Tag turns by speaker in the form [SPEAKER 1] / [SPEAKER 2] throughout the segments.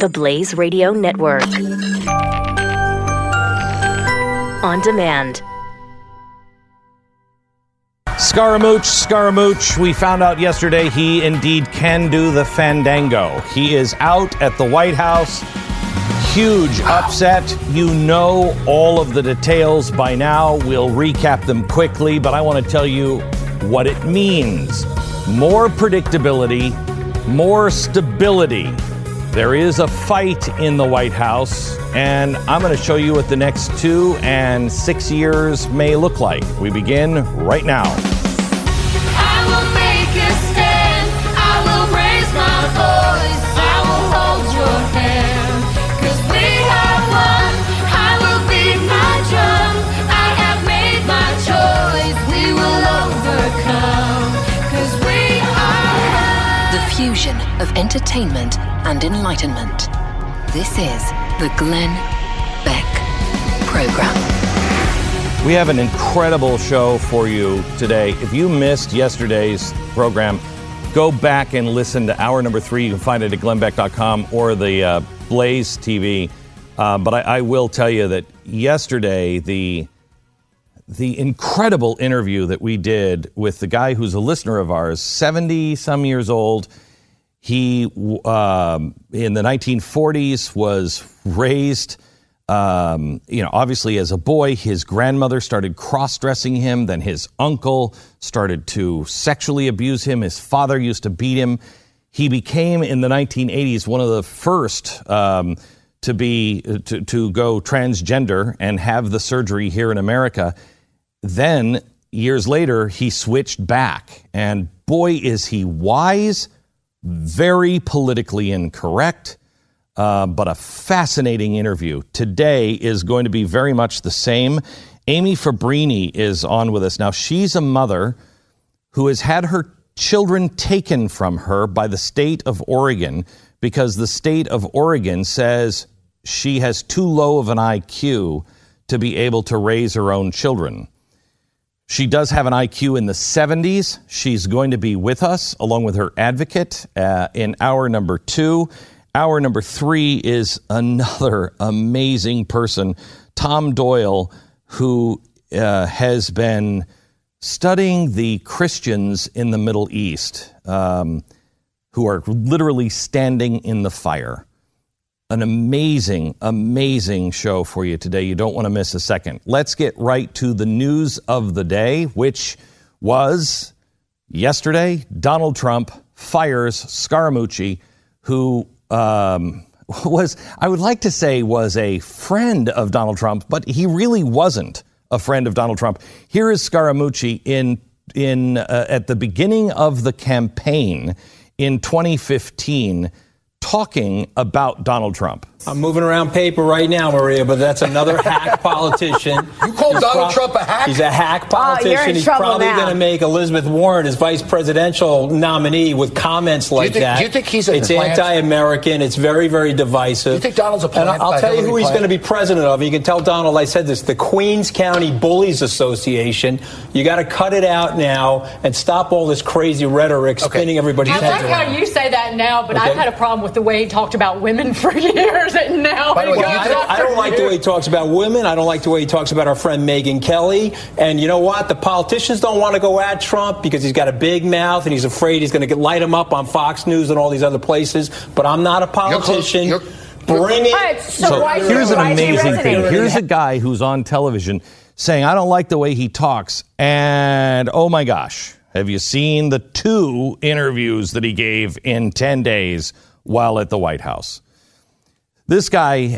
[SPEAKER 1] the Blaze Radio Network. On demand.
[SPEAKER 2] Scaramouche, we found out yesterday he indeed can do the fandango. He is out at the White House. Huge upset. You know all of the details by now. We'll recap them quickly, but I want to tell you what it means. More predictability, more stability. There is a fight in the White House, and I'm going to show you what the next 2 and 6 years may look like. We begin right now.
[SPEAKER 3] I will make a stand. I will raise my voice. I will hold your hand. 'Cause we have won. I will beat my drum. I have made my choice. We will overcome. 'Cause we are
[SPEAKER 4] the fusion of entertainment and enlightenment. This is the Glenn Beck Program.
[SPEAKER 2] We have an incredible show for you today. If you missed yesterday's program, go back and listen to hour number 3. You can find it at glennbeck.com or the Blaze TV. But I will tell you that yesterday, the incredible interview that we did with the guy who's a listener of ours, 70-some years old. He, in the 1940s, was raised, obviously as a boy. His grandmother started cross-dressing him. Then his uncle started to sexually abuse him. His father used to beat him. He became, in the 1980s, one of the first to go transgender and have the surgery here in America. Then, years later, he switched back. And boy, is he wise. Very politically incorrect, but a fascinating interview. Today is going to be very much the same. Amy Fabrini is on with us. Now, she's a mother who has had her children taken from her by the state of Oregon because the state of Oregon says she has too low of an IQ to be able to raise her own children. She does have an IQ in the 70s. She's going to be with us along with her advocate in hour number 2. Hour number 3 is another amazing person, Tom Doyle, who has been studying the Christians in the Middle East who are literally standing in the fire. An amazing, amazing show for you today. You don't want to miss a second. Let's get right to the news of the day, which was yesterday. Donald Trump fires Scaramucci, who was, I would like to say, was a friend of Donald Trump, but he really wasn't a friend of Donald Trump. Here is Scaramucci at the beginning of the campaign in 2015, talking about Donald Trump.
[SPEAKER 5] I'm moving around paper right now, Maria, but that's another hack politician.
[SPEAKER 6] You call Donald Trump a hack?
[SPEAKER 5] He's a hack politician. He's probably going to make Elizabeth Warren his vice presidential nominee with comments like that.
[SPEAKER 6] Do you think he's a
[SPEAKER 5] It's
[SPEAKER 6] plant?
[SPEAKER 5] Anti-American. It's very, very divisive.
[SPEAKER 6] Do you think Donald's a plant?
[SPEAKER 5] And I'll tell you who he's going to be president of. You can tell Donald I said this. The Queens County Bullies Association. You got to cut it out now and stop all this crazy rhetoric spinning everybody's heads around.
[SPEAKER 7] I like how you say that now, but I've had a problem with the way he talked about women for years. And now
[SPEAKER 6] By the way,
[SPEAKER 5] I don't like the way he talks about women. I don't like the way he talks about our friend Megyn Kelly. And you know what? The politicians don't want to go at Trump because he's got a big mouth and he's afraid he's going to light him up on Fox News and all these other places. But I'm not a politician. Bring it.
[SPEAKER 7] Right,
[SPEAKER 2] So here's an amazing thing. Here's a guy who's on television saying, I don't like the way he talks. And oh my gosh, have you seen the 2 interviews that he gave in 10 days while at the White House? This guy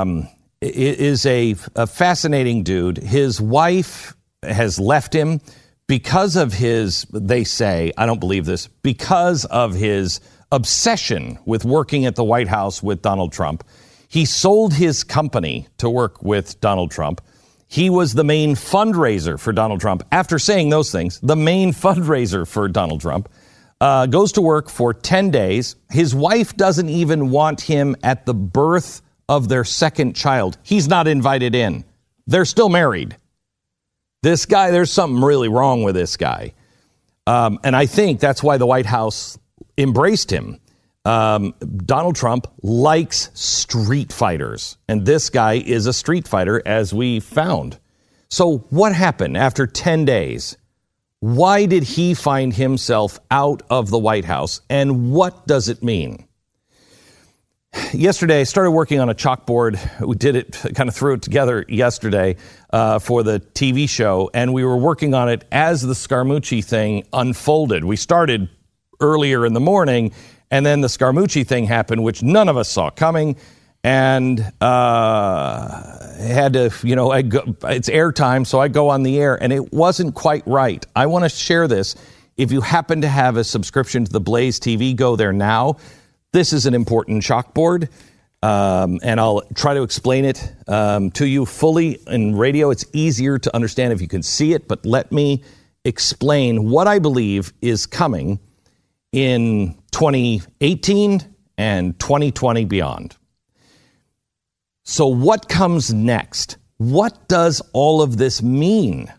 [SPEAKER 2] is a fascinating dude. His wife has left him because of his, they say, I don't believe this, because of his obsession with working at the White House with Donald Trump. He sold his company to work with Donald Trump. He was the main fundraiser for Donald Trump. After saying those things, the main fundraiser for Donald Trump. Goes to work for 10 days. His wife doesn't even want him at the birth of their second child. He's not invited in. They're still married. This guy, there's something really wrong with this guy. And I think that's why the White House embraced him. Donald Trump likes street fighters, and this guy is a street fighter, as we found. So what happened after 10 days? Why did he find himself out of the White House, and what does it mean? Yesterday, I started working on a chalkboard. We did it, kind of threw it together yesterday for the TV show, and we were working on it as the Scaramucci thing unfolded. We started earlier in the morning, and then the Scaramucci thing happened, which none of us saw coming, and had to, it's airtime, so I go on the air, and it wasn't quite right. I want to share this. If you happen to have a subscription to the Blaze TV, go there now. This is an important chalkboard, and I'll try to explain it to you fully in radio. It's easier to understand if you can see it, but let me explain what I believe is coming in 2018 and 2020 beyond. So what comes next? What does all of this mean?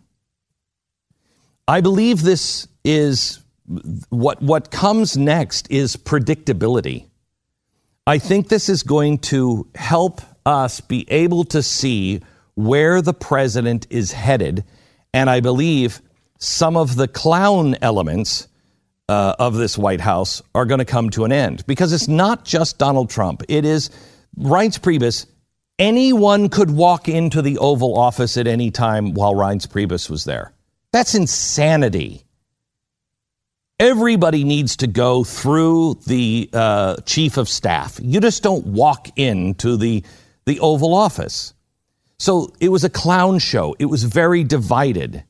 [SPEAKER 2] I believe this is what comes next is predictability. I think this is going to help us be able to see where the president is headed, and I believe some of the clown elements of this White House are going to come to an end, because it's not just Donald Trump. It is Reince Priebus. Anyone could walk into the Oval Office at any time while Reince Priebus was there. That's insanity. Everybody needs to go through the chief of staff. You just don't walk into the Oval Office. So it was a clown show. It was very divided.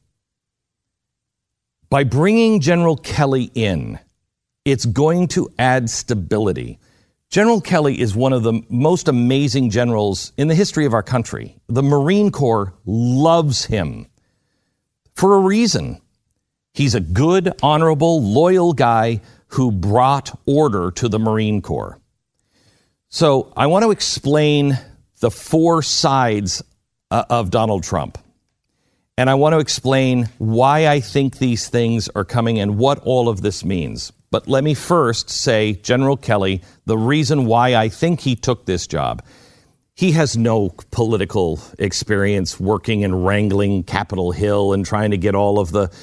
[SPEAKER 2] By bringing General Kelly in, it's going to add stability. General Kelly is one of the most amazing generals in the history of our country. The Marine Corps loves him for a reason. He's a good, honorable, loyal guy who brought order to the Marine Corps. So I want to explain the four sides of Donald Trump. And I want to explain why I think these things are coming and what all of this means. But let me first say, General Kelly, the reason why I think he took this job. He has no political experience working and wrangling Capitol Hill and trying to get all of the,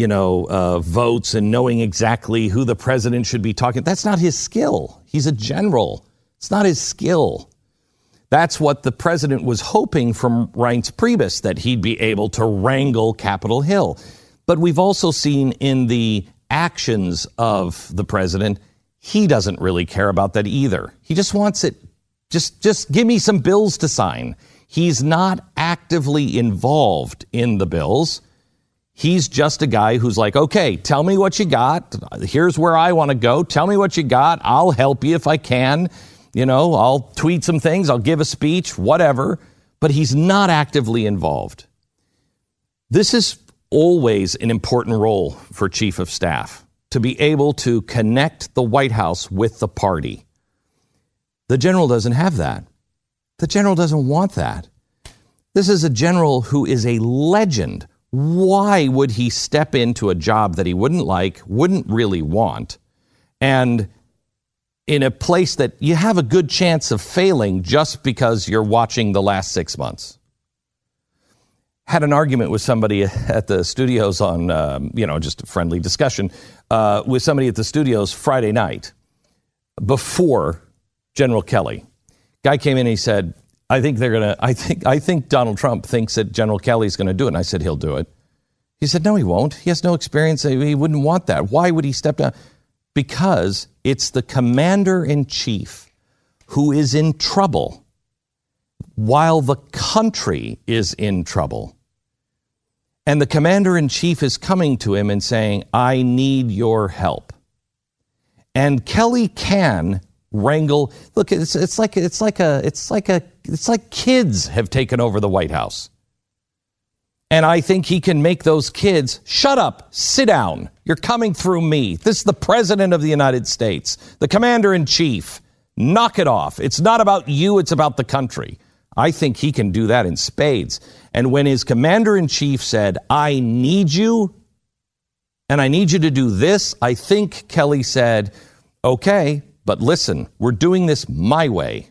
[SPEAKER 2] votes and knowing exactly who the president should be talking. That's not his skill. He's a general. It's not his skill. That's what the president was hoping from Reince Priebus, that he'd be able to wrangle Capitol Hill. But we've also seen in the actions of the president, he doesn't really care about that either. He just wants it. Just give me some bills to sign. He's not actively involved in the bills. He's just a guy who's like, okay, tell me what you got. Here's where I want to go. Tell me what you got. I'll help you if I can. I'll tweet some things. I'll give a speech, whatever. But he's not actively involved. This is always an important role for chief of staff, to be able to connect the White House with the party. The general doesn't have that. The general doesn't want that. This is a general who is a legend. Why would he step into a job that he wouldn't like, wouldn't really want, and in a place that you have a good chance of failing just because you're watching the last 6 months? Had an argument with somebody at the studios on, just a friendly discussion with somebody at the studios Friday night before General Kelly. Guy came in and he said, I think Donald Trump thinks that General Kelly's going to do it. And I said, he'll do it. He said, no, he won't. He has no experience. He wouldn't want that. Why would he step down? Because it's the commander-in-chief who is in trouble while the country is in trouble. And the commander-in-chief is coming to him and saying, I need your help. And Kelly can wrangle. Look, it's like kids have taken over the White House. And I think he can make those kids, shut up, sit down. You're coming through me. This is the president of the United States, the commander-in-chief. Knock it off. It's not about you. It's about the country. I think he can do that in spades. And when his commander-in-chief said, I need you, and I need you to do this, I think Kelly said, okay, but listen, we're doing this my way.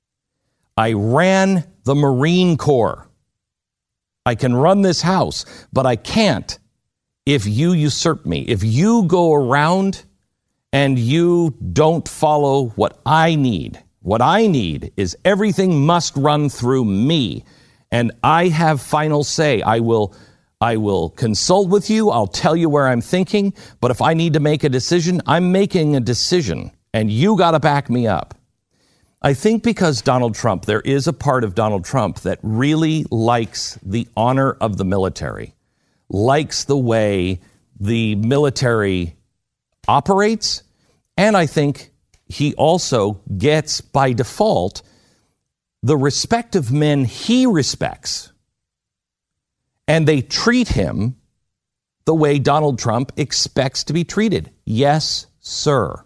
[SPEAKER 2] I ran the Marine Corps. I can run this house, but I can't if you usurp me. If you go around and you don't follow what I need. What I need is everything must run through me, and I have final say. I will consult with you. I'll tell you where I'm thinking, but if I need to make a decision, I'm making a decision, and you got to back me up. I think because Donald Trump, there is a part of Donald Trump that really likes the honor of the military, likes the way the military operates, and I think he also gets, by default, the respect of men he respects. And they treat him the way Donald Trump expects to be treated. Yes, sir.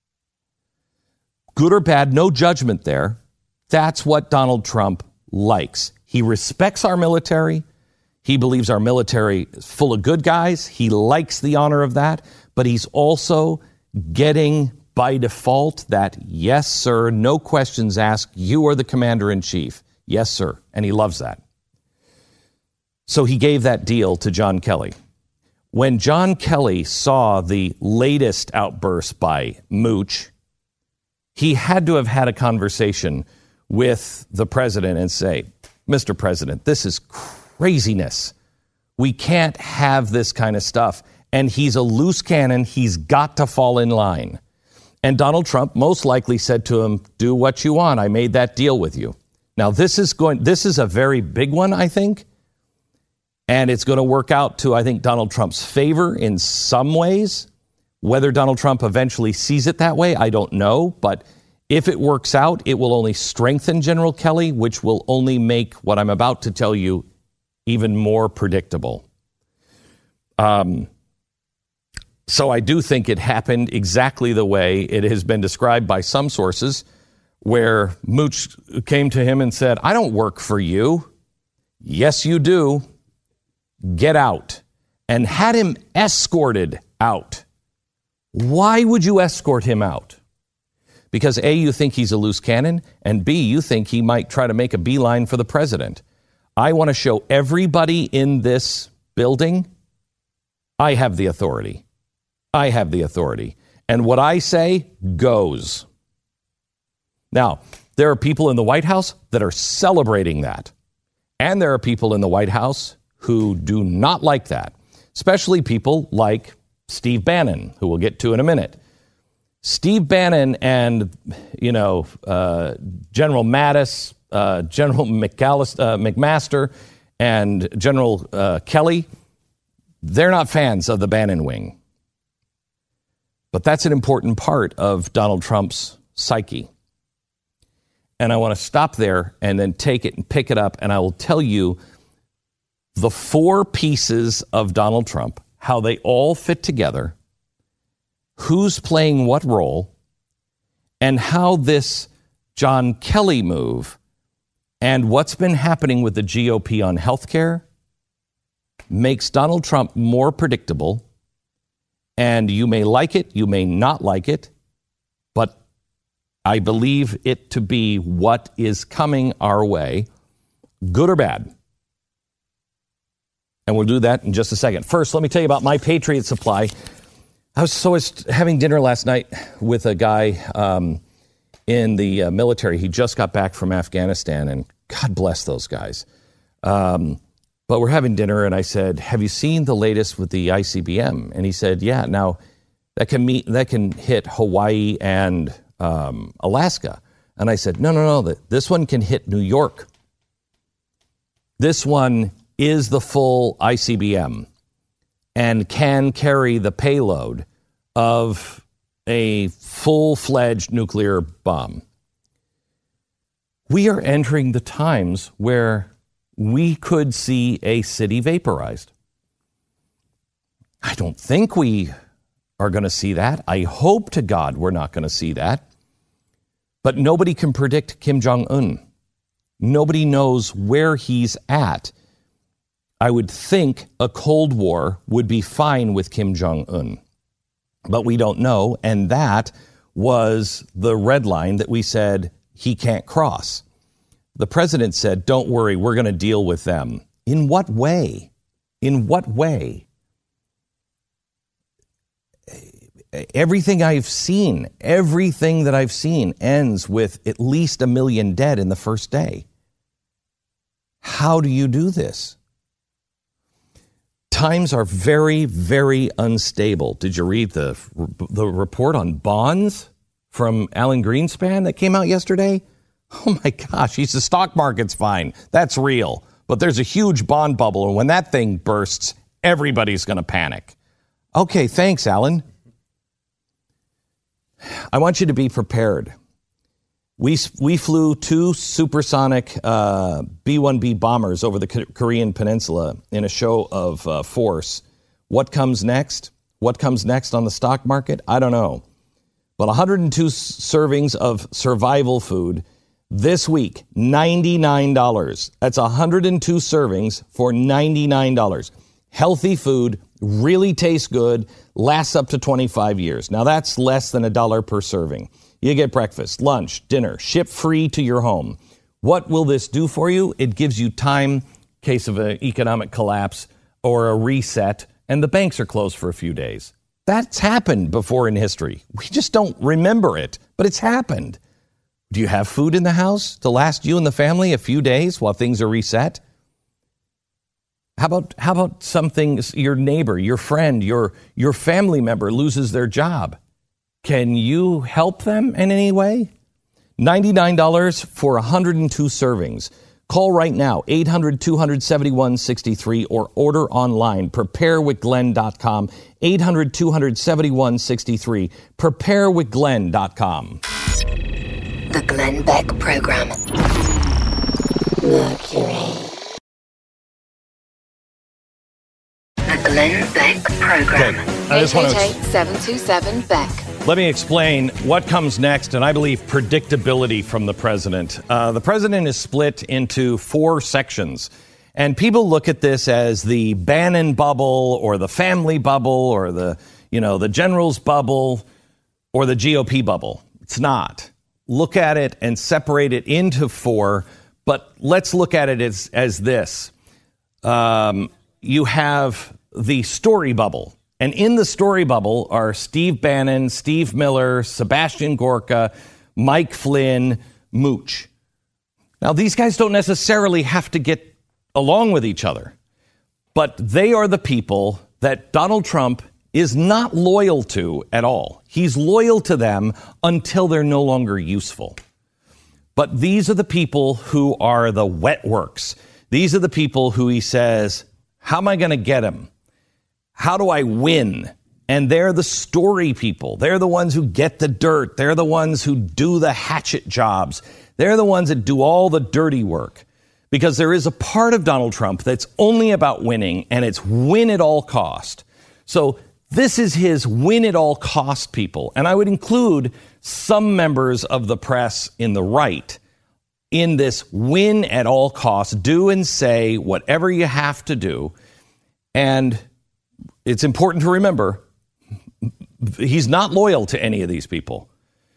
[SPEAKER 2] Good or bad, no judgment there. That's what Donald Trump likes. He respects our military. He believes our military is full of good guys. He likes the honor of that. But he's also getting, by default, that, yes, sir, no questions asked. You are the commander-in-chief. Yes, sir. And he loves that. So he gave that deal to John Kelly. When John Kelly saw the latest outburst by Mooch, he had to have had a conversation with the president and say, Mr. President, this is craziness. We can't have this kind of stuff. And he's a loose cannon. He's got to fall in line. And Donald Trump most likely said to him, do what you want. I made that deal with you. Now, this is a very big one, I think. And it's going to work out to, I think, Donald Trump's favor in some ways. Whether Donald Trump eventually sees it that way, I don't know. But if it works out, it will only strengthen General Kelly, which will only make what I'm about to tell you even more predictable. So I do think it happened exactly the way it has been described by some sources, where Mooch came to him and said, I don't work for you. Yes, you do. Get out. And had him escorted out. Why would you escort him out? Because A, you think he's a loose cannon, and B, you think he might try to make a beeline for the president. I want to show everybody in this building, I have the authority. I have the authority. And what I say goes. Now, there are people in the White House that are celebrating that. And there are people in the White House who do not like that, especially people like Steve Bannon, who we'll get to in a minute. Steve Bannon and, General Mattis, General McMaster, and General Kelly, they're not fans of the Bannon wing. But that's an important part of Donald Trump's psyche. And I want to stop there and then take it and pick it up, and I will tell you the four pieces of Donald Trump, how they all fit together, who's playing what role, and how this John Kelly move and what's been happening with the GOP on healthcare makes Donald Trump more predictable. And you may like it, you may not like it, but I believe it to be what is coming our way, good or bad. And we'll do that in just a second. First, let me tell you about My Patriot Supply. I was having dinner last night with a guy in the military. He just got back from Afghanistan, and God bless those guys. But we're having dinner, and I said, have you seen the latest with the ICBM? And he said, yeah. Now, that can hit Hawaii and Alaska. And I said, no, this one can hit New York. This one is the full ICBM and can carry the payload of a full-fledged nuclear bomb. We are entering the times where we could see a city vaporized. I don't think we are going to see that. I hope to God we're not going to see that. But nobody can predict Kim Jong-un. Nobody knows where he's at. I would think a Cold War would be fine with Kim Jong-un. But we don't know, and that was the red line that we said he can't cross. The president said, don't worry, we're going to deal with them. In what way? In what way? Everything that I've seen ends with at least 1 million dead in the first day. How do you do this? Times are very, very unstable. Did you read the report on bonds from Alan Greenspan that came out yesterday? Oh my gosh, the stock market's fine. That's real. But there's a huge bond bubble, and when that thing bursts, everybody's going to panic. Okay, thanks, Alan. I want you to be prepared. We flew 2 supersonic B-1B bombers over the Korean Peninsula in a show of force. What comes next? What comes next on the stock market? I don't know. But 102 servings of survival food this week, $99. That's 102 servings for $99. Healthy food, really tastes good, lasts up to 25 years. Now that's less than $1 per serving. You get breakfast, lunch, dinner, shipped free to your home. What will this do for you? It gives you time in case of an economic collapse or a reset, and the banks are closed for a few days. That's happened before in history. We just don't remember it, but it's happened. Do you have food in the house to last you and the family a few days while things are reset? How about something, your neighbor, your friend, your family member loses their job? Can you help them in any way? $99 for 102 servings. Call right now, 800-271-63, or order online, preparewithglenn.com, 800-271-63, preparewithglenn.com.
[SPEAKER 4] The Glenn Beck Program. Mercury. The Glenn Beck Program.
[SPEAKER 2] I just want to
[SPEAKER 4] 888-727-BECK.
[SPEAKER 2] let me explain what comes next, and I believe predictability from the president. The president is split into 4 sections, and people look at this as the Bannon bubble or the family bubble or the general's bubble or the GOP bubble. It's not. Look at it and separate it into 4, but let's look at it as this. You have the story bubble. And in the story bubble are Steve Bannon, Steve Miller, Sebastian Gorka, Mike Flynn, Mooch. Now, these guys don't necessarily have to get along with each other, but they are the people that Donald Trump is not loyal to at all. He's loyal to them until they're no longer useful. But these are the people who are the wet works. These are the people who he says, how am I going to get him? How do I win? And they're the story people. They're the ones who get the dirt. They're the ones who do the hatchet jobs. They're the ones that do all the dirty work. Because there is a part of Donald Trump that's only about winning, and it's win at all cost. So this is his win at all cost people. And I would include some members of the press in the right in this win at all costs. Do and say whatever you have to do. And it's important to remember, he's not loyal to any of these people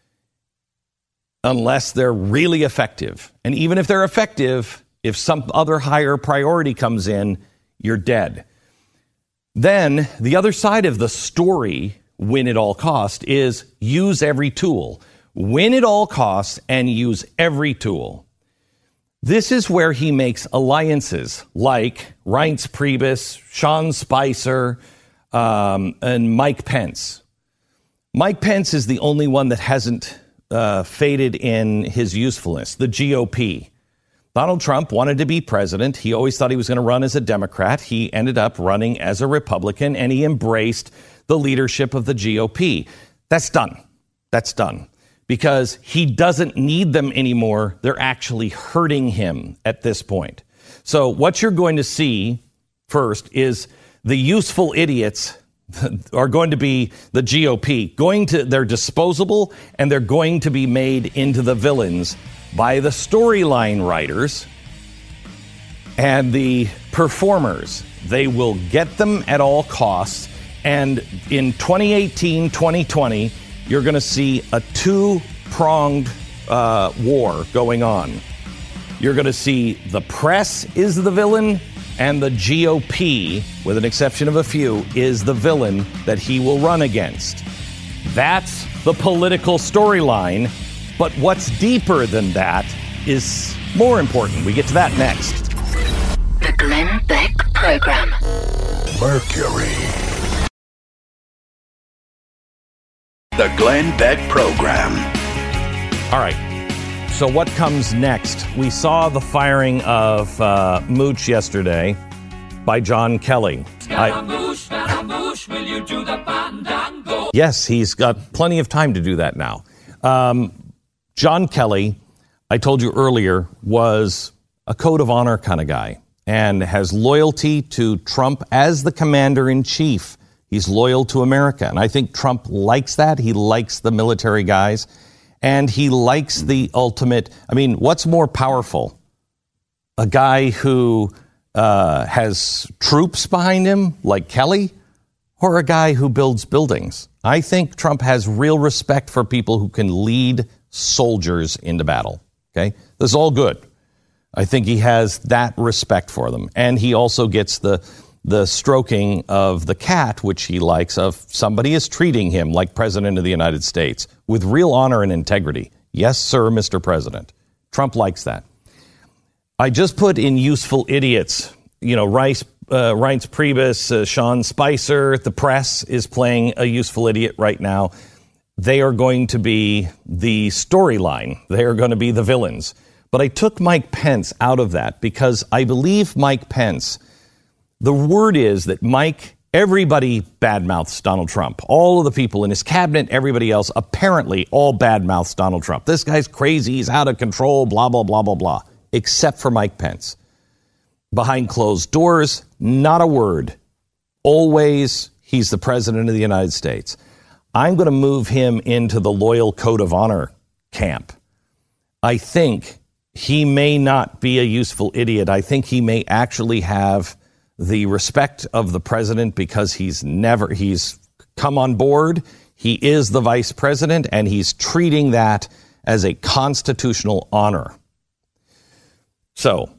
[SPEAKER 2] unless they're really effective. And even if they're effective, if some other higher priority comes in, you're dead. Then the other side of the story, win at all cost, is use every tool. Win at all costs and use every tool. This is where he makes alliances like Reince Priebus, Sean Spicer, and Mike Pence. Mike Pence is the only one that hasn't faded in his usefulness, the GOP. Donald Trump wanted to be president. He always thought he was going to run as a Democrat. He ended up running as a Republican, and he embraced the leadership of the GOP. That's done. That's done. Because he doesn't need them anymore. They're actually hurting him at this point. So what you're going to see first is the useful idiots are going to be the GOP. They're disposable, and they're going to be made into the villains by the storyline writers and the performers. They will get them at all costs. And in 2018, 2020, you're going to see a two-pronged war going on. You're going to see the press is the villain, and the GOP, with an exception of a few, is the villain that he will run against. That's the political storyline, but what's deeper than that is more important. We get to that next.
[SPEAKER 4] The Glenn Beck Program.
[SPEAKER 8] Mercury. The Glenn Beck Program.
[SPEAKER 2] All right. So what comes next? We saw the firing of Mooch yesterday by John Kelly. Yes, he's got plenty of time to do that now. John Kelly, I told you earlier, was a code of honor kind of guy and has loyalty to Trump as the commander-in-chief. He's loyal to America, and I think Trump likes that. He likes the military guys, and he likes the ultimate. I mean, what's more powerful? A guy who has troops behind him, like Kelly, or a guy who builds buildings? I think Trump has real respect for people who can lead soldiers into battle. Okay, this is all good. I think he has that respect for them, and he also gets the stroking of the cat, which he likes, of somebody is treating him like President of the United States with real honor and integrity. Yes, sir, Mr. President. Trump likes that. I just put in useful idiots. You know, Reince Priebus, Sean Spicer, the press is playing a useful idiot right now. They are going to be the storyline. They are going to be the villains. But I took Mike Pence out of that because I believe Mike Pence, the word is that everybody badmouths Donald Trump. All of the people in his cabinet, everybody else, apparently all badmouths Donald Trump. This guy's crazy, he's out of control, blah, blah, blah, blah, blah. Except for Mike Pence. Behind closed doors, not a word. Always, he's the president of the United States. I'm going to move him into the loyal code of honor camp. I think he may not be a useful idiot. I think he may actually have the respect of the president because he's come on board. He is the vice president, and he's treating that as a constitutional honor. So,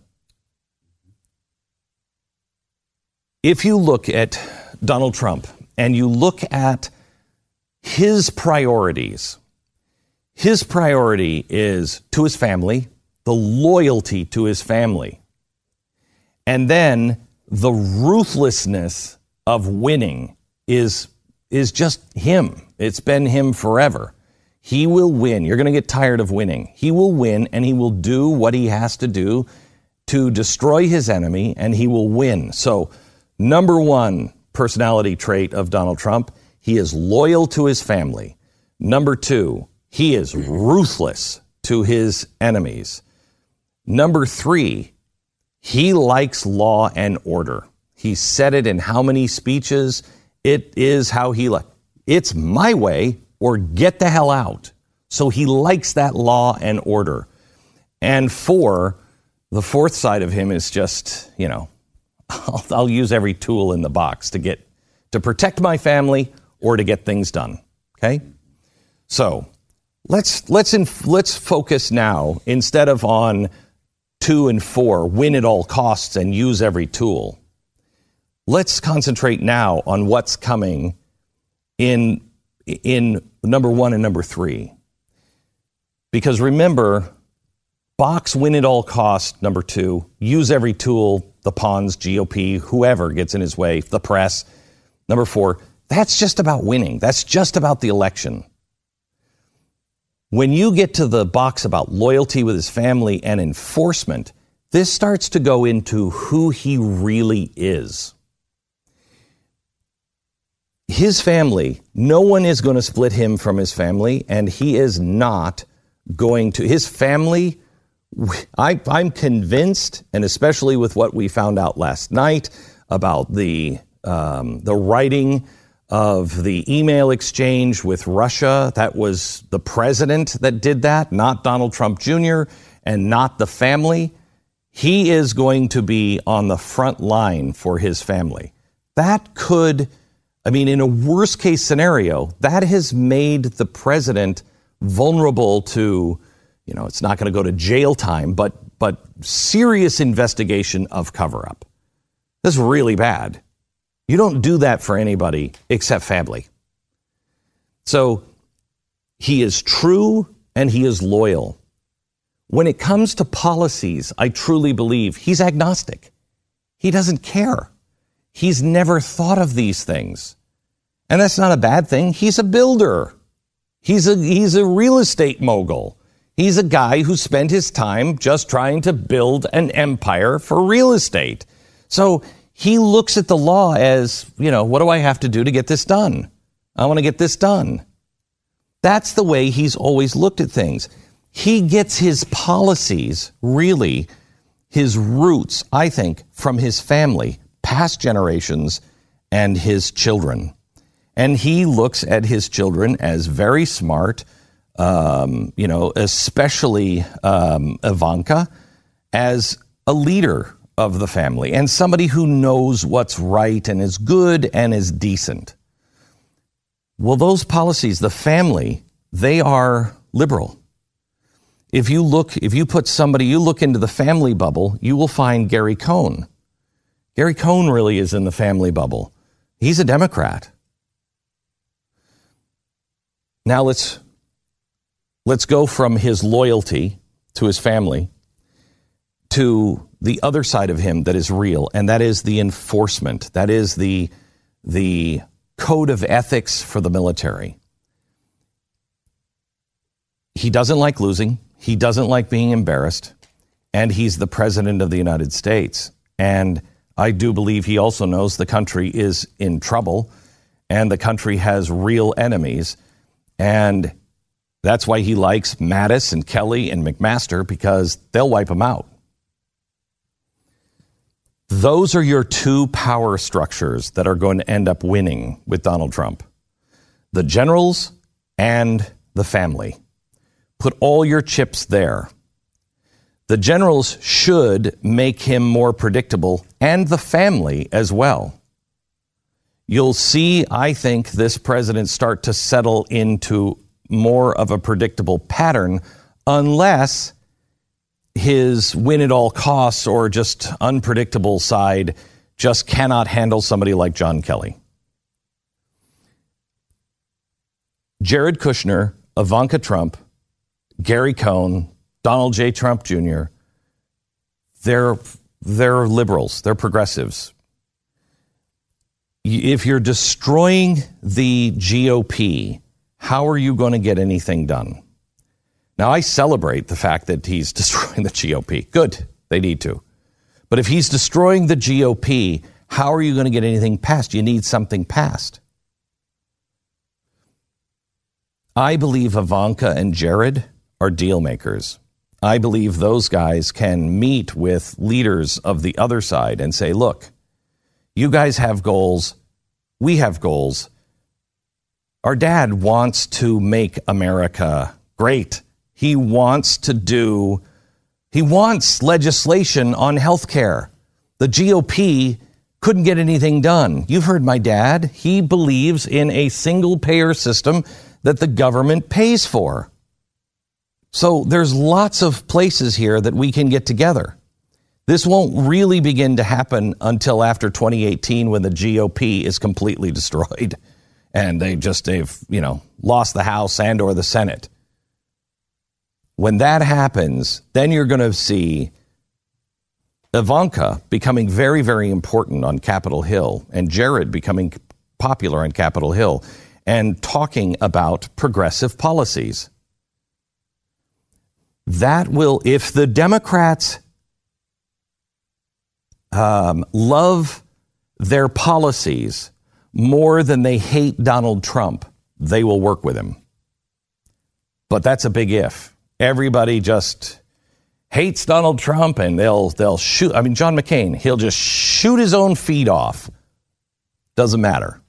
[SPEAKER 2] if you look at Donald Trump and you look at his priorities, his priority is to his family, the loyalty to his family, and then the ruthlessness of winning is just him. It's been him forever. He will win. You're going to get tired of winning. He will win, and he will do what he has to do to destroy his enemy, and he will win. So, number one personality trait of Donald Trump, he is loyal to his family. Number two, he is ruthless to his enemies. Number three, he likes law and order. He said it in how many speeches? It is how he likes. It's my way or get the hell out. So he likes that law and order. And the fourth side of him is just, I'll use every tool in the box to protect my family or to get things done. Okay? So let's focus now, instead of on 2 and 4, win at all costs and use every tool. Let's concentrate now on what's coming in number 1 and number 3. Because remember, box win at all costs, number 2, use every tool, the pawns, GOP, whoever gets in his way, the press. Number 4, that's just about winning. That's just about the election. When you get to the box about loyalty with his family and enforcement, this starts to go into who he really is. His family, no one is going to split him from his family, and he is not going to. His family, I'm convinced, and especially with what we found out last night about the writing of the email exchange with Russia, that was the president that did that, not Donald Trump Jr. and not the family. He is going to be on the front line for his family. That could I mean, in a worst case scenario, that has made the president vulnerable to, it's not going to go to jail time, but serious investigation of cover-up. That's really bad. You don't do that for anybody except family. So he is true and he is loyal. When it comes to policies, I truly believe he's agnostic. He doesn't care. He's never thought of these things. And that's not a bad thing. He's a builder. He's a real estate mogul. He's a guy who spent his time just trying to build an empire for real estate. So he looks at the law as, what do I have to do to get this done? I want to get this done. That's the way he's always looked at things. He gets his policies, really, his roots, I think, from his family, past generations, and his children. And he looks at his children as very smart, especially Ivanka, as a leader of the family and somebody who knows what's right and is good and is decent. Well, those policies, the family, they are liberal. If you look into the family bubble, you will find Gary Cohn. Gary Cohn really is in the family bubble. He's a Democrat. Now let's go from his loyalty to his family to the other side of him that is real, and that is the enforcement. That is the code of ethics for the military. He doesn't like losing. He doesn't like being embarrassed. And he's the president of the United States. And I do believe he also knows the country is in trouble and the country has real enemies. And that's why he likes Mattis and Kelly and McMaster, because they'll wipe him out. Those are your two power structures that are going to end up winning with Donald Trump. The generals and the family. Put all your chips there. The generals should make him more predictable, and the family as well. You'll see, I think, this president start to settle into more of a predictable pattern, unless his win at all costs or just unpredictable side just cannot handle somebody like John Kelly. Jared Kushner, Ivanka Trump, Gary Cohn, Donald J. Trump Jr., they're liberals, they're progressives. If you're destroying the GOP, how are you going to get anything done? Now, I celebrate the fact that he's destroying the GOP. Good, they need to. But if he's destroying the GOP, how are you going to get anything passed? You need something passed. I believe Ivanka and Jared are deal makers. I believe those guys can meet with leaders of the other side and say, look, you guys have goals. We have goals. Our dad wants to make America great. He wants legislation on health care. The GOP couldn't get anything done. You've heard my dad. He believes in a single payer system that the government pays for. So there's lots of places here that we can get together. This won't really begin to happen until after 2018, when the GOP is completely destroyed and they've lost the House and or the Senate. When that happens, then you're going to see Ivanka becoming very, very important on Capitol Hill and Jared becoming popular on Capitol Hill and talking about progressive policies. That will, if the Democrats love their policies more than they hate Donald Trump, they will work with him. But that's a big if. Everybody just hates Donald Trump and they'll shoot. I mean, John McCain, he'll just shoot his own feet off. Doesn't matter.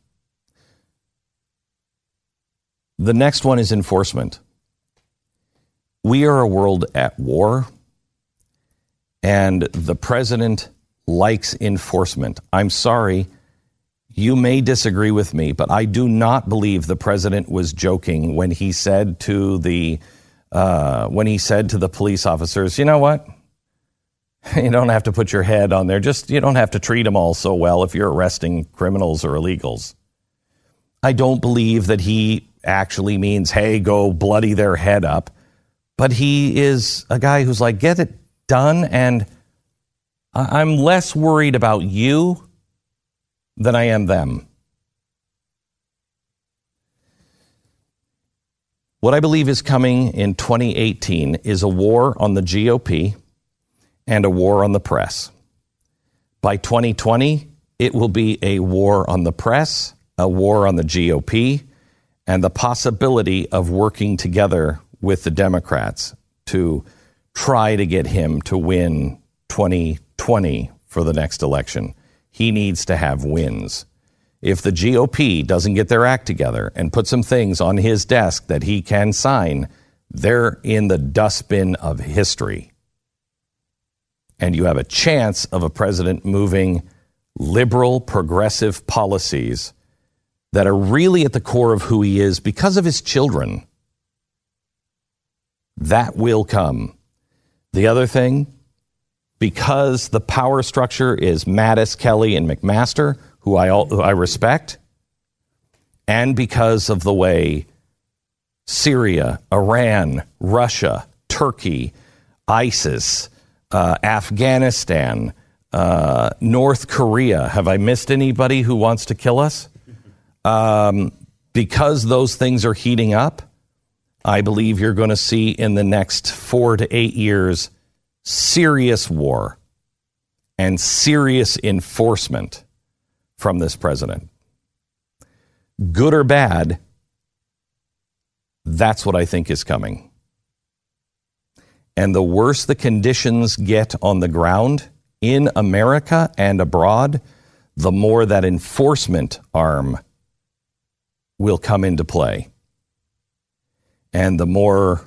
[SPEAKER 2] The next one is enforcement. We are a world at war, and the president likes enforcement. I'm sorry, You may disagree with me, but I do not believe the president was joking when he said to the police officers, you know what? You don't have to put your head on there. You don't have to treat them all so well if you're arresting criminals or illegals. I don't believe that he actually means, hey, go bloody their head up. But he is a guy who's like, get it done. And I'm less worried about you than I am them. What I believe is coming in 2018 is a war on the GOP and a war on the press. By 2020, it will be a war on the press, a war on the GOP, and the possibility of working together with the Democrats to try to get him to win 2020 for the next election. He needs to have wins. If the GOP doesn't get their act together and put some things on his desk that he can sign, they're in the dustbin of history. And you have a chance of a president moving liberal, progressive policies that are really at the core of who he is because of his children. That will come. The other thing, because the power structure is Mattis, Kelly, and McMaster, who I respect, and because of the way Syria, Iran, Russia, Turkey, ISIS, Afghanistan, North Korea, have I missed anybody who wants to kill us? Because those things are heating up, I believe you're going to see in the next 4 to 8 years serious war and serious enforcement from this president. Good or bad, that's what I think is coming. And the worse the conditions get on the ground in America and abroad, the more that enforcement arm will come into play. And the more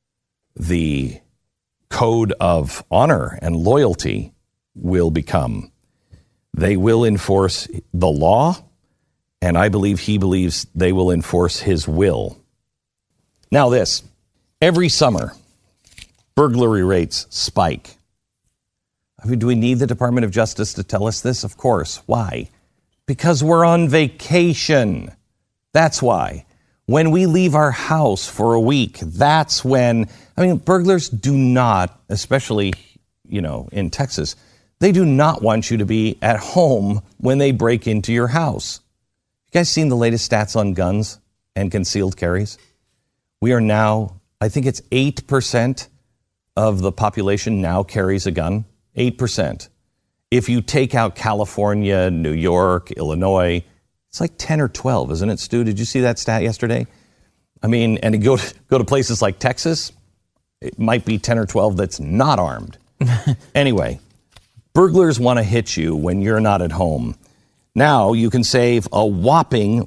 [SPEAKER 2] the code of honor and loyalty will become. They will enforce the law, and I believe he believes they will enforce his will. Now this, every summer, burglary rates spike. I mean, do we need the Department of Justice to tell us this? Of course. Why? Because we're on vacation. That's why. When we leave our house for a week, that's when, burglars do not, especially, in Texas, they do not want you to be at home when they break into your house. You guys seen the latest stats on guns and concealed carries? We are now, I think it's 8% of the population now carries a gun. 8%. If you take out California, New York, Illinois, it's like 10 or 12, isn't it, Stu? Did you see that stat yesterday? And to go to places like Texas, it might be 10 or 12 that's not armed. Anyway, burglars want to hit you when you're not at home. Now you can save a whopping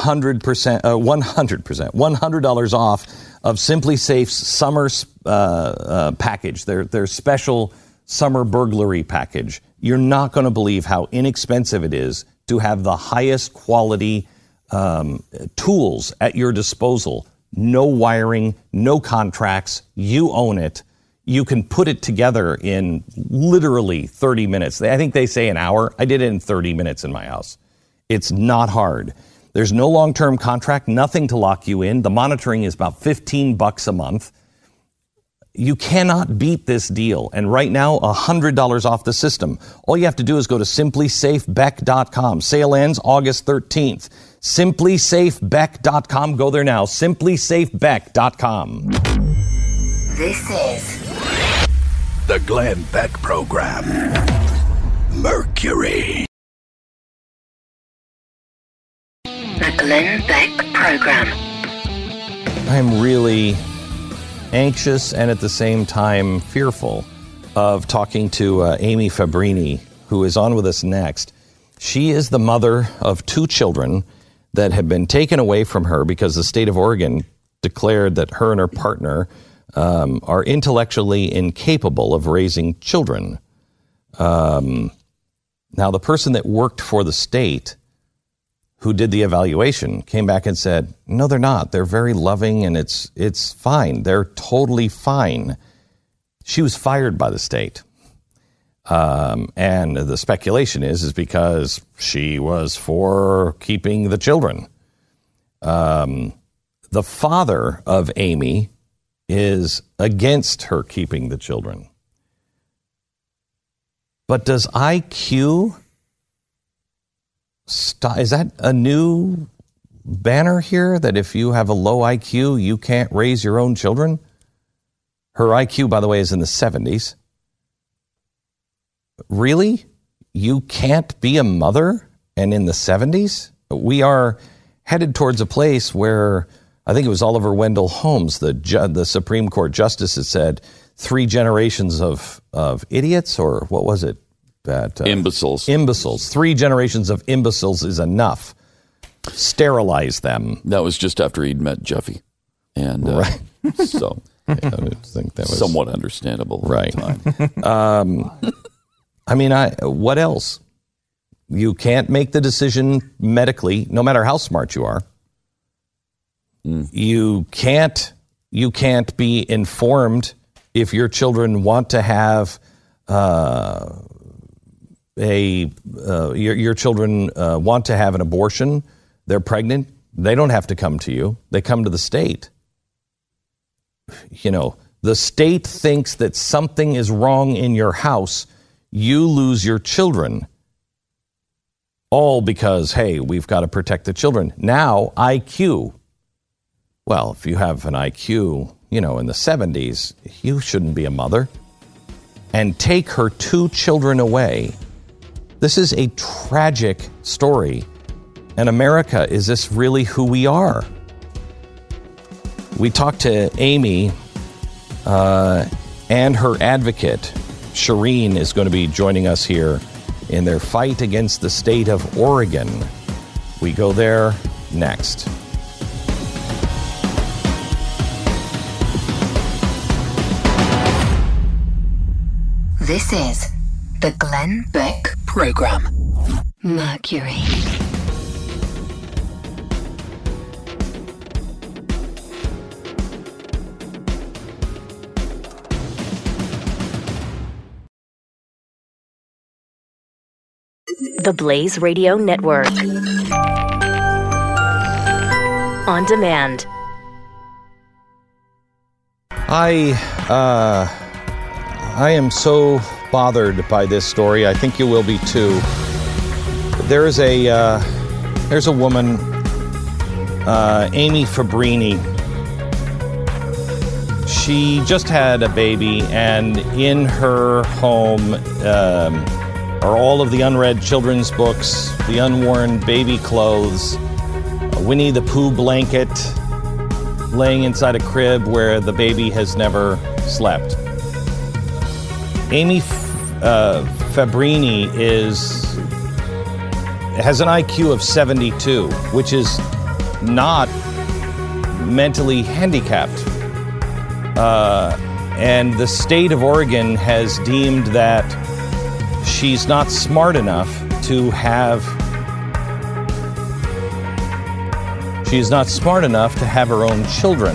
[SPEAKER 2] $100 off of Simply Safe's summer package, their special summer burglary package. You're not going to believe how inexpensive it is to have the highest quality tools at your disposal. No wiring, no contracts. You own it. You can put it together in literally 30 minutes. I think they say an hour. I did it in 30 minutes in my house. It's not hard. There's no long-term contract, nothing to lock you in. The monitoring is about $15 a month. You cannot beat this deal. And right now, $100 off the system. All you have to do is go to simplysafebeck.com. Sale ends August 13th. Simplysafebeck.com. Go there now. Simplysafebeck.com.
[SPEAKER 4] This is
[SPEAKER 8] The Glenn Beck Program. Mercury.
[SPEAKER 4] the Glenn Beck Program.
[SPEAKER 2] I'm really anxious and at the same time fearful of talking to Amy Fabrini, who is on with us next. She is the mother of 2 children that have been taken away from her because the state of Oregon declared that her and her partner are intellectually incapable of raising children. Now, the person that worked for the state who did the evaluation came back and said, no, they're not. They're very loving and it's fine. They're totally fine. She was fired by the state. And the speculation is because she was for keeping the children. The father of Amy is against her keeping the children. But does IQ... Is that a new banner here, that if you have a low IQ, you can't raise your own children? Her IQ, by the way, is in the 70s. Really? You can't be a mother and in the 70s? We are headed towards a place where, I think it was Oliver Wendell Holmes, the Supreme Court justice, that said 3 generations of idiots, or what was it?
[SPEAKER 9] Imbeciles.
[SPEAKER 2] Imbeciles. 3 generations of imbeciles is enough. Sterilize them.
[SPEAKER 9] That was just after he'd met Jeffy. And
[SPEAKER 2] right.
[SPEAKER 9] So
[SPEAKER 2] I think that was
[SPEAKER 9] somewhat understandable
[SPEAKER 2] right.
[SPEAKER 9] at the time.
[SPEAKER 2] I mean, what else? You can't make the decision medically, no matter how smart you are. You can't be informed if your children want to have your children want to have an abortion. They're pregnant. They don't have to come to you. They come to the state. You know, the state thinks that something is wrong in your house. You lose your children. All because, hey, we've got to protect the children. Now, IQ. Well, if you have an IQ, in the 70s, you shouldn't be a mother. And take her 2 children away. This is a tragic story. And America, is this really who we are? We talked to Amy and her advocate. Shireen is going to be joining us here in their fight against the state of Oregon. We go there next.
[SPEAKER 4] This is the Glenn Beck Program. Mercury.
[SPEAKER 1] The Blaze Radio Network. On demand.
[SPEAKER 2] I am so bothered by this story. I think you will be too. There's a woman, Amy Fabrini. She just had a baby, and in her home are all of the unread children's books, the unworn baby clothes, a Winnie the Pooh blanket laying inside a crib where the baby has never slept. Amy Fabrini has an IQ of 72, which is not mentally handicapped. And the state of Oregon has deemed that she's not smart enough to have her own children.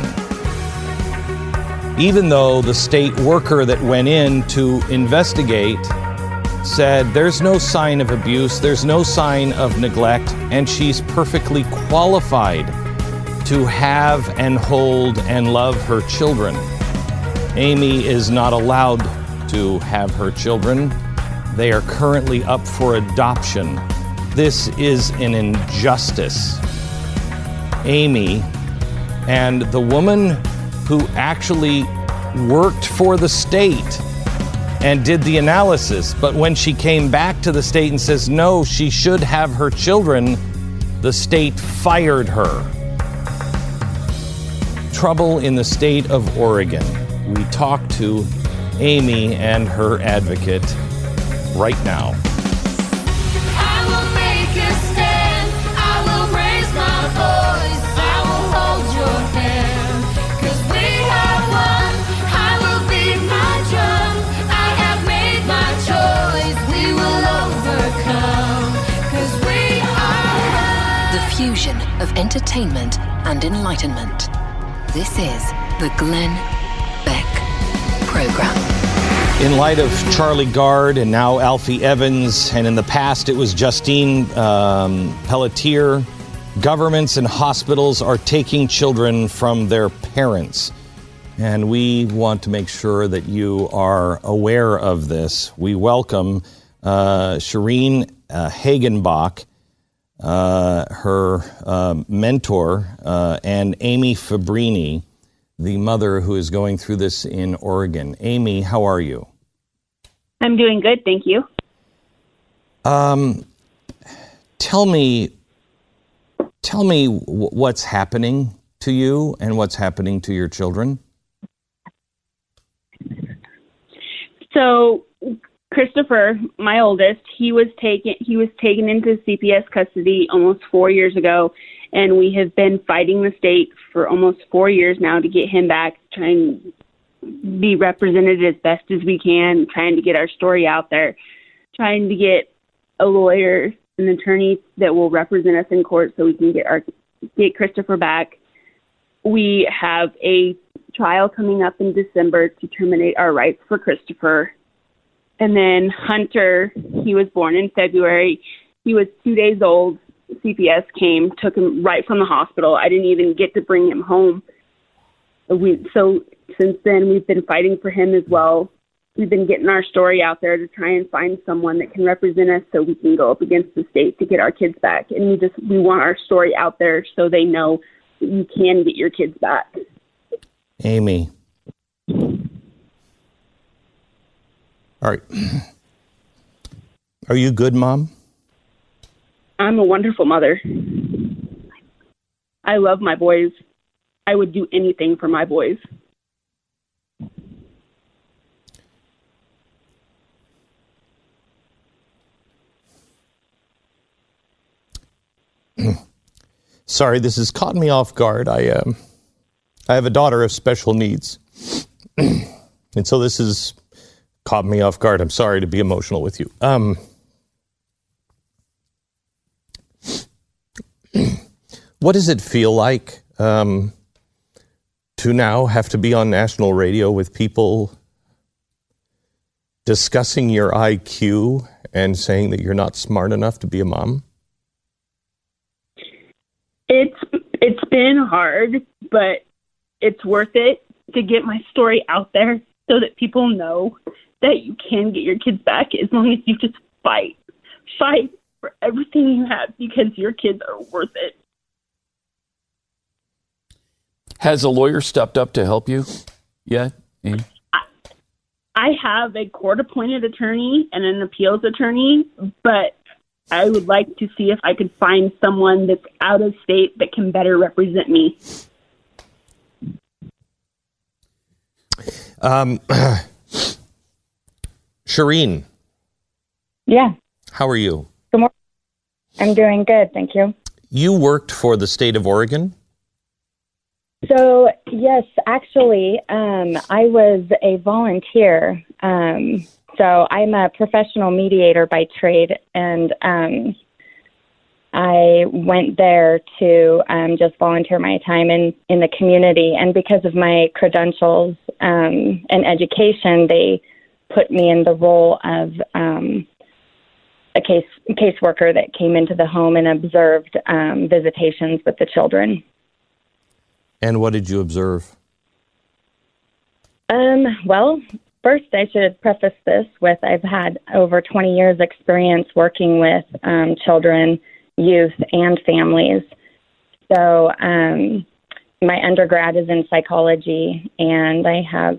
[SPEAKER 2] Even though the state worker that went in to investigate said there's no sign of abuse, there's no sign of neglect, and she's perfectly qualified to have and hold and love her children. Amy is not allowed to have her children. They are currently up for adoption. This is an injustice. Amy and the woman who actually worked for the state and did the analysis, but when she came back to the state and says, no, she should have her children, the state fired her. Trouble in the state of Oregon. We talk to Amy and her advocate right now.
[SPEAKER 3] I will make a stand. I will raise my voice. I will hold your hand. 'Cause we are one. I will beat my drum. I have made my choice. We will overcome. 'Cause we are one.
[SPEAKER 4] The entertainment and enlightenment. This is the Glenn Beck Program.
[SPEAKER 2] In light of Charlie Gard and now Alfie Evans, and in the past it was Justine Pelletier, governments and hospitals are taking children from their parents. And we want to make sure that you are aware of this. We welcome Shireen Hagenbach, her mentor, and Amy Fabrini, the mother who is going through this in Oregon. Amy, how are you?
[SPEAKER 10] I'm doing good, thank you.
[SPEAKER 2] Tell me what's happening to you and what's happening to your children.
[SPEAKER 10] So, Christopher, my oldest, he was taken into CPS custody almost 4 years ago, and we have been fighting the state for almost 4 years now to get him back, trying to be represented as best as we can, trying to get our story out there, trying to get a lawyer, an attorney that will represent us in court so we can get Christopher back. We have a trial coming up in December to terminate our rights for Christopher. And then Hunter, he was born in February. He was 2 days old. CPS came, took him right from the hospital. I didn't even get to bring him home. So since then, we've been fighting for him as well. We've been getting our story out there to try and find someone that can represent us so we can go up against the state to get our kids back. And we want our story out there so they know that you can get your kids back.
[SPEAKER 2] Amy. All right. Are you good, Mom?
[SPEAKER 10] I'm a wonderful mother. I love my boys. I would do anything for my boys.
[SPEAKER 2] Sorry, this has caught me off guard. I have a daughter of special needs. And so this has caught me off guard. I'm sorry to be emotional with you. What does it feel like to now have to be on national radio with people discussing your IQ and saying that you're not smart enough to be a mom?
[SPEAKER 10] It's been hard, but it's worth it to get my story out there so that people know that you can get your kids back as long as you just fight. Fight for everything you have because your kids are worth it.
[SPEAKER 9] Has a lawyer stepped up to help you yet, Amy?
[SPEAKER 10] I have a court-appointed attorney and an appeals attorney, but I would like to see if I could find someone that's out of state that can better represent me.
[SPEAKER 2] Shireen.
[SPEAKER 11] Yeah.
[SPEAKER 2] How are you?
[SPEAKER 11] Good morning. I'm doing good, thank you.
[SPEAKER 2] You worked for the state of Oregon?
[SPEAKER 11] So, yes, actually, I was a volunteer. So I'm a professional mediator by trade, and I went there to just volunteer my time in the community. And because of my credentials and education, they put me in the role of a caseworker that came into the home and observed visitations with the children.
[SPEAKER 2] And what did you observe?
[SPEAKER 11] Well, first I should preface this with I've had over 20 years experience working with children, youth, and families. So my undergrad is in psychology, and I have,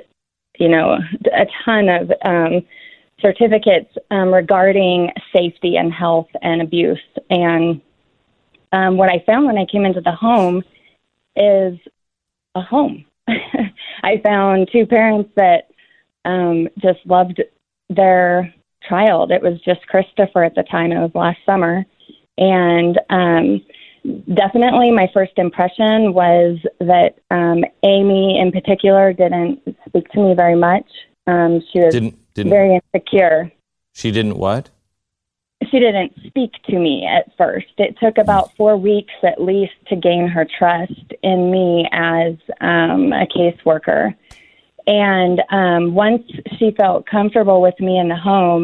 [SPEAKER 11] a ton of certificates regarding safety and health and abuse. And what I found when I came into the home is a home. I found two parents that just loved their child. It was just Christopher at the time. It was last summer. And definitely my first impression was that Amy in particular didn't speak to me very much. She was
[SPEAKER 2] didn't
[SPEAKER 11] very insecure.
[SPEAKER 2] She didn't what?
[SPEAKER 11] she didn't speak to me at first. It took about 4 weeks at least to gain her trust in me as a caseworker. And once she felt comfortable with me in the home,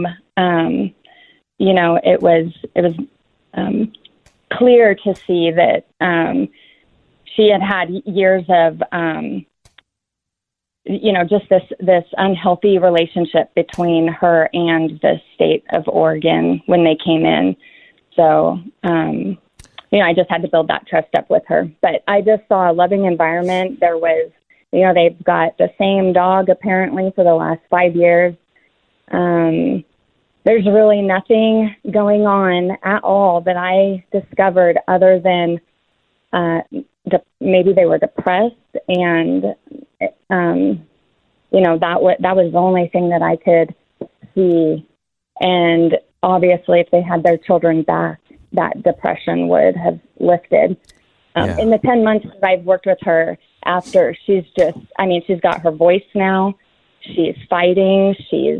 [SPEAKER 11] it was clear to see that she had years of, just this unhealthy relationship between her and the state of Oregon when they came in. So, I just had to build that trust up with her. But I just saw a loving environment. There was, they've got the same dog apparently for the last 5 years. There's really nothing going on at all that I discovered other than maybe they were depressed, and that was the only thing that I could see. And obviously, if they had their children back, that depression would have lifted. In the 10 months that I've worked with her, after she's got her voice now. She's fighting. She's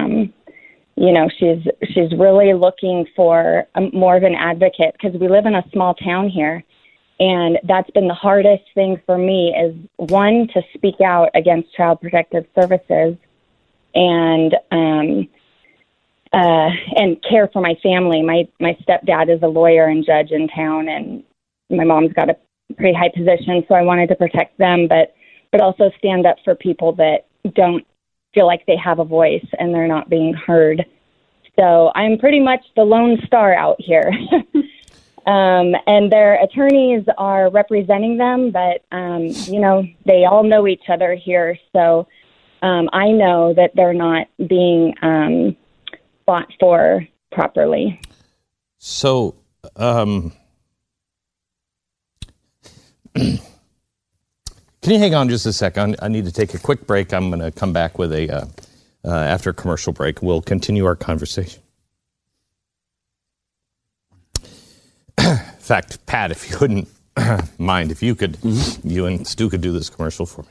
[SPEAKER 11] she's really looking for more of an advocate, because we live in a small town here. And that's been the hardest thing for me, is one, to speak out against Child Protective Services and care for my family. My stepdad is a lawyer and judge in town, and my mom's got a pretty high position, so I wanted to protect them, but also stand up for people that don't feel like they have a voice and they're not being heard. So I'm pretty much the lone star out here. And their attorneys are representing them, but, they all know each other here. So I know that they're not being fought for properly.
[SPEAKER 2] So, can you hang on just a second? I need to take a quick break. I'm going to come back with after a commercial break. We'll continue our conversation. In fact, Pat, if you wouldn't mind, if you could, you and Stu could do this commercial for me.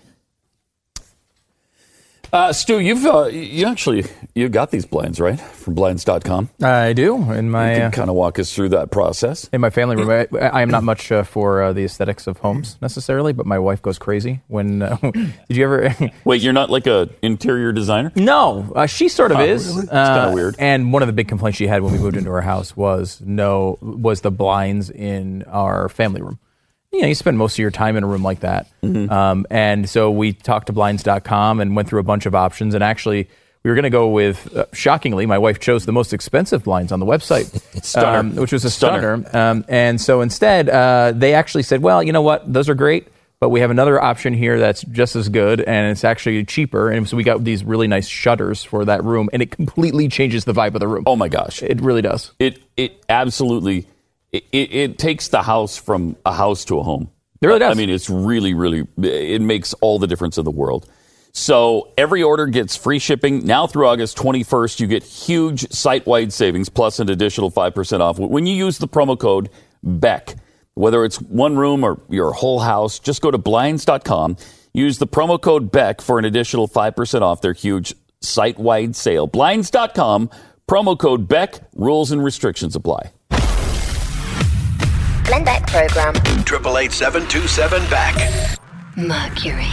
[SPEAKER 9] Stu, you got these blinds, right? From blinds.com.
[SPEAKER 12] I do. You
[SPEAKER 9] can kind of walk us through that process.
[SPEAKER 12] In my family room, I am not much for the aesthetics of homes necessarily, but my wife goes crazy when. Did you ever?
[SPEAKER 9] Wait, you're not like an interior designer?
[SPEAKER 12] No, she sort of is.
[SPEAKER 9] Really? It's kind of weird.
[SPEAKER 12] And one of the big complaints she had when we moved into our house was the blinds in our family room. You spend most of your time in a room like that. Mm-hmm. And so we talked to blinds.com and went through a bunch of options. And actually, we were going to go with, shockingly, my wife chose the most expensive blinds on the website, which was a stunner. And so instead, they actually said, well, you know what? Those are great, but we have another option here that's just as good, and it's actually cheaper. And so we got these really nice shutters for that room, and it completely changes the vibe of the room.
[SPEAKER 9] Oh, my gosh.
[SPEAKER 12] It really does.
[SPEAKER 9] It absolutely... It takes the house from a house to a home.
[SPEAKER 12] It really does.
[SPEAKER 9] I mean, it's really, really, it makes all the difference in the world. So every order gets free shipping. Now through August 21st, you get huge site-wide savings plus an additional 5% off. When you use the promo code BECK, whether it's one room or your whole house, just go to blinds.com. Use the promo code BECK for an additional 5% off their huge site-wide sale. Blinds.com, promo code BECK, rules and restrictions apply.
[SPEAKER 1] Glenn Beck Program.
[SPEAKER 8] 888-727-BECK.
[SPEAKER 4] Mercury.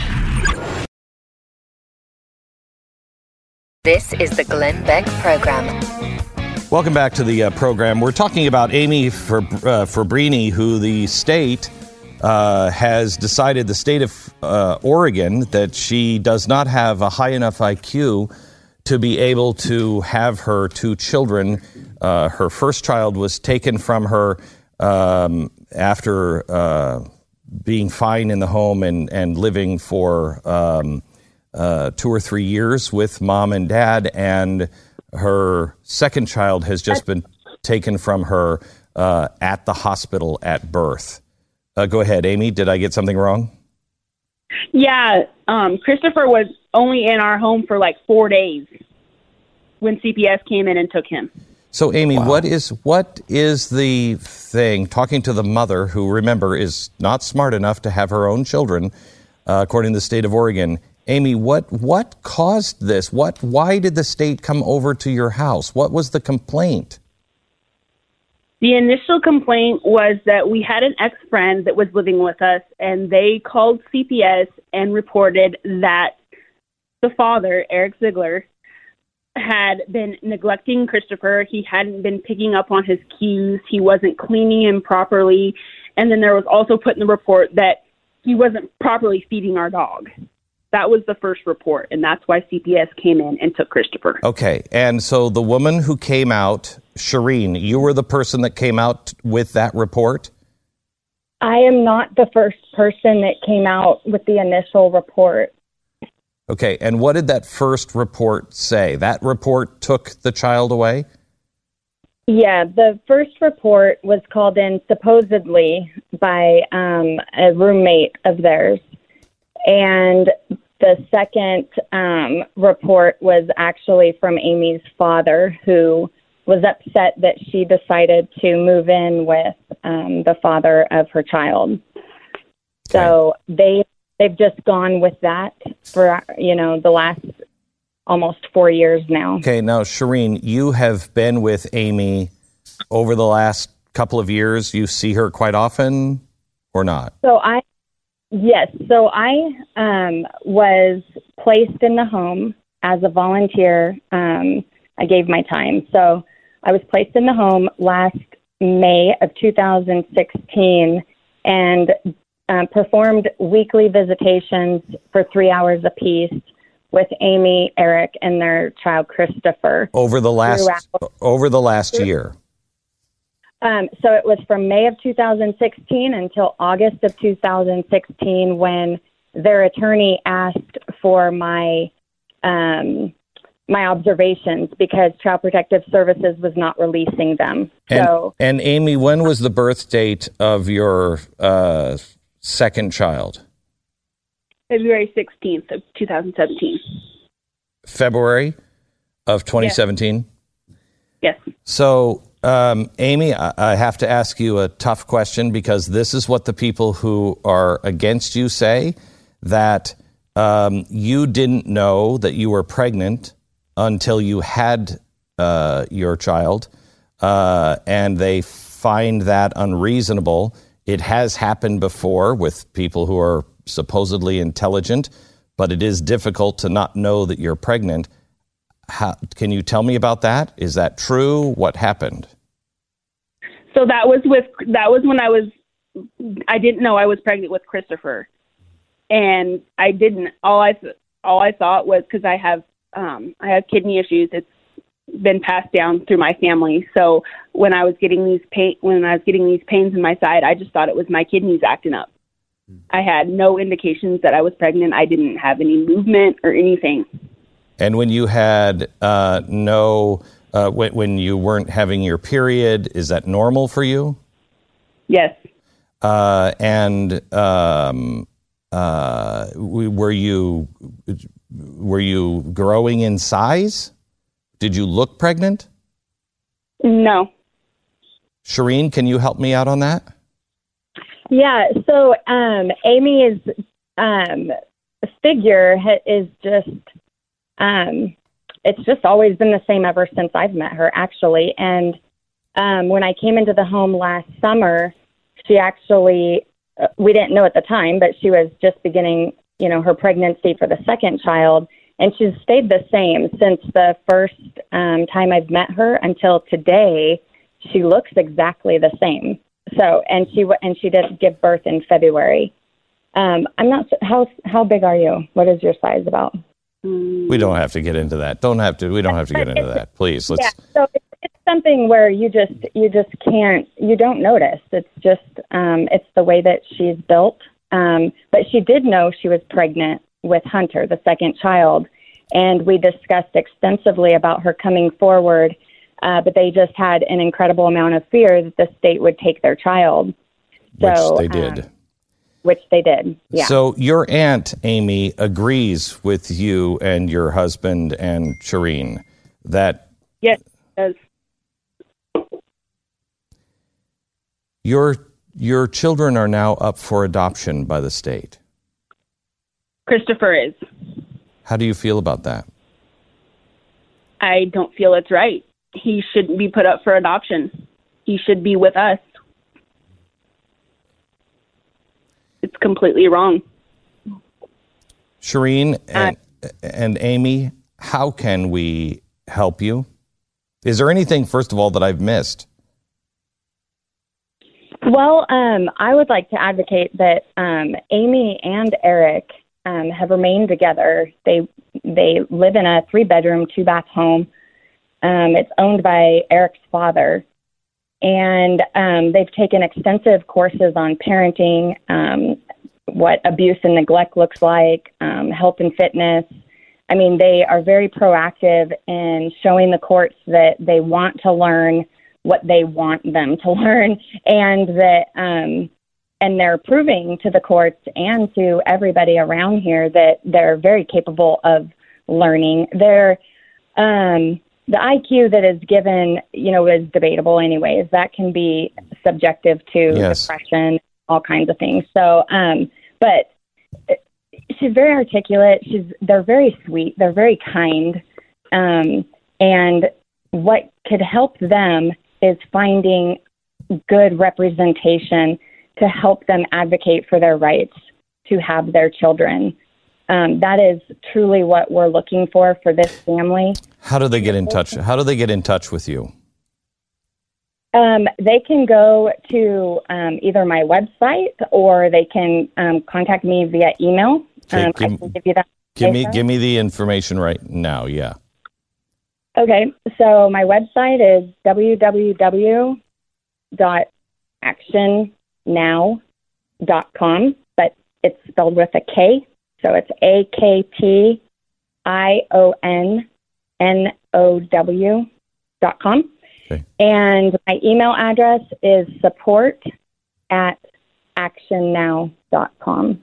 [SPEAKER 1] This is the Glenn Beck Program.
[SPEAKER 2] Welcome back to the program. We're talking about Amy Fabrini, who the state has decided, the state of Oregon, that she does not have a high enough IQ to be able to have her two children. Her first child was taken from her after being fine in the home and living for 2 or 3 years with mom and dad, and her second child has just been taken from her at the hospital at birth. Go ahead, Amy. Did I get something wrong?
[SPEAKER 10] Yeah, Christopher was only in our home for like 4 days when CPS came in and took him.
[SPEAKER 2] So, Amy, wow. What is the thing, talking to the mother, who, remember, is not smart enough to have her own children, according to the state of Oregon? Amy, what caused this? Why did the state come over to your house? What was the complaint?
[SPEAKER 10] The initial complaint was that we had an ex-friend that was living with us, and they called CPS and reported that the father, Eric Ziegler, had been neglecting Christopher. He hadn't been picking up on his cues. He wasn't cleaning him properly. And then there was also put in the report that he wasn't properly feeding our dog. That was the first report, and that's why CPS came in and took Christopher.
[SPEAKER 2] Okay, and so the woman who came out, Shireen, you were the person that came out with that report?
[SPEAKER 11] I am not the first person that came out with the initial report.
[SPEAKER 2] Okay, and what did that first report say? That report took the child away?
[SPEAKER 11] Yeah, the first report was called in supposedly by a roommate of theirs. And the second report was actually from Amy's father, who was upset that she decided to move in with the father of her child. Okay. So they've just gone with that for, the last almost 4 years now. Okay,
[SPEAKER 2] now, Shireen, you have been with Amy over the last couple of years. You see her quite often or not?
[SPEAKER 11] Yes. So I was placed in the home as a volunteer. I gave my time. So I was placed in the home last May of 2016 and performed weekly visitations for 3 hours apiece with Amy, Eric, and their child Christopher.
[SPEAKER 2] Over the last year.
[SPEAKER 11] So it was from May of 2016 until August of 2016 when their attorney asked for my observations because Child Protective Services was not releasing them.
[SPEAKER 2] And Amy, when was the birth date of your second child?
[SPEAKER 10] February 16th of 2017.
[SPEAKER 2] February of 2017?
[SPEAKER 10] Yes.
[SPEAKER 2] So, Amy, I have to ask you a tough question because this is what the people who are against you say, that you didn't know that you were pregnant until you had your child, and they find that unreasonable. It has happened before with people who are supposedly intelligent, but it is difficult to not know that you're pregnant. Can you tell me about that? Is that true? What happened?
[SPEAKER 10] So that was when I didn't know I was pregnant with Christopher, and I didn't. All I thought was because I have kidney issues. It's been passed down through my family. So when I was getting these pains in my side, I just thought it was my kidneys acting up. I had no indications that I was pregnant. I didn't have any movement or anything.
[SPEAKER 2] And when you had when you weren't having your period, is that normal for you?
[SPEAKER 10] Yes.
[SPEAKER 2] Were you growing in size? Did you look pregnant?
[SPEAKER 10] No.
[SPEAKER 11] Shireen,
[SPEAKER 2] can you help me out on that?
[SPEAKER 11] Yeah. So Amy's figure is just. It's just always been the same ever since I've met her, actually. And when I came into the home last summer, she actually, we didn't know at the time, but she was just beginning, her pregnancy for the second child. And she's stayed the same since the first time I've met her until today. She looks exactly the same. So, and she did give birth in February. I'm not, how big are you? What is your size about?
[SPEAKER 2] We don't have to get into that. We don't have to get into that. Please. Let's.
[SPEAKER 11] Yeah, so it's something where you just can't, you don't notice. It's just, it's the way that she's built. But she did know she was pregnant with Hunter, the second child. And we discussed extensively about her coming forward. But they just had an incredible amount of fear that the state would take their child. So, which they did, yeah.
[SPEAKER 2] So your aunt, Amy, agrees with you and your husband and Shireen that...
[SPEAKER 10] Yes, it does.
[SPEAKER 2] Your children are now up for adoption by the state.
[SPEAKER 10] Christopher is.
[SPEAKER 2] How do you feel about that?
[SPEAKER 10] I don't feel it's right. He shouldn't be put up for adoption. he should be with us. It's completely wrong.
[SPEAKER 2] Shireen and Amy, how can we help you? Is there anything, first of all, that I've missed?
[SPEAKER 11] Well, I would like to advocate that Amy and Eric have remained together. They live in a 3-bedroom, 2-bath home. It's owned by Eric's father. And they've taken extensive courses on parenting, what abuse and neglect looks like, health and fitness. I mean, they are very proactive in showing the courts that they want to learn what they want them to learn, and that and they're proving to the courts and to everybody around here that they're very capable of learning. They're the IQ that is given, is debatable anyways. That can be subjective to depression, all kinds of things. So, but she's very articulate. They're very sweet. They're very kind. And what could help them is finding good representation to help them advocate for their rights to have their children. That is truly what we're looking for this family.
[SPEAKER 2] How do they get in touch? How do they get in touch with you?
[SPEAKER 11] They can go to either my website or they can contact me via email. I can give you that.
[SPEAKER 2] Give me the information right now. Yeah.
[SPEAKER 11] Okay. So my website is www.actionnow.com, but it's spelled with a K. So it's AKTIONNOW.com.
[SPEAKER 2] Okay.
[SPEAKER 11] And my email address is support@actionnow.com.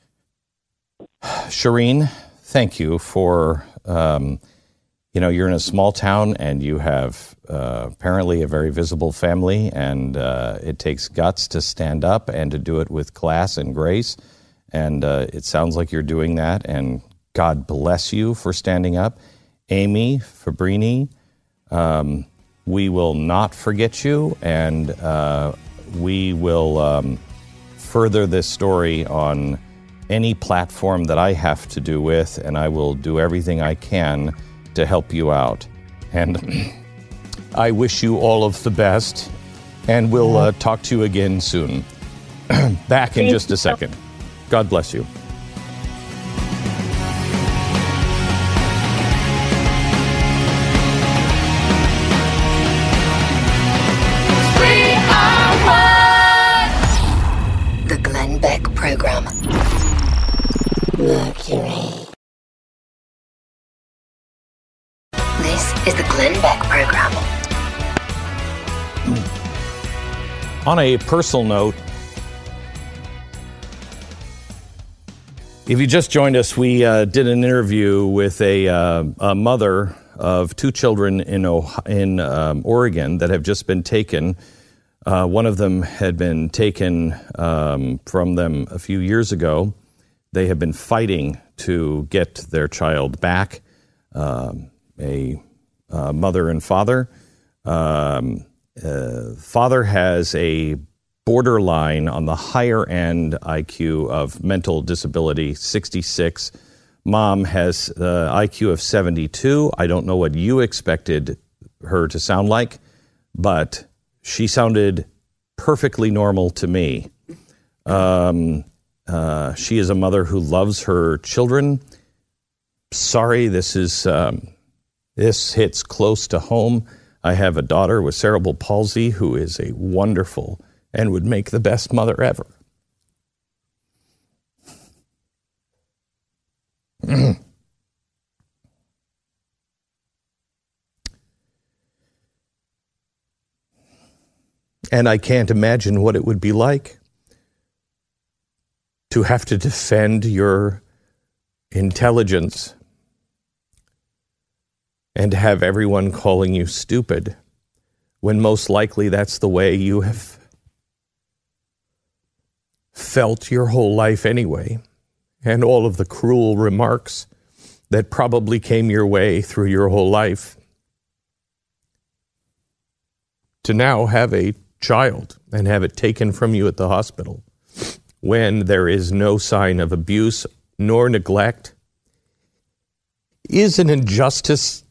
[SPEAKER 2] Shireen, thank you for, you're in a small town and you have apparently a very visible family, and it takes guts to stand up and to do it with class and grace. And it sounds like you're doing that, and God bless you for standing up. Amy Fabrini, we will not forget you, and we will further this story on any platform that I have to do with, and I will do everything I can to help you out. And I wish you all of the best, and we'll talk to you again soon. Back in just a second. God bless you.
[SPEAKER 4] The Glenn Beck Program. Mercury. This is the Glenn Beck Program.
[SPEAKER 2] On a personal note, if you just joined us, we did an interview with a mother of 2 children in Oregon that have just been taken. One of them had been taken from them a few years ago. They have been fighting to get their child back. A mother and father. Father has a borderline on the higher end IQ of mental disability, 66. Mom has IQ of 72. I don't know what you expected her to sound like, but she sounded perfectly normal to me. She is a mother who loves her children. Sorry, this hits close to home. I have a daughter with cerebral palsy who is a wonderful and would make the best mother ever. And I can't imagine what it would be like to have to defend your intelligence and have everyone calling you stupid, when most likely that's the way you have felt your whole life anyway, and all of the cruel remarks that probably came your way through your whole life.
[SPEAKER 13] to now have a child and have it taken from you at the hospital when there is no sign of abuse nor neglect is an injustice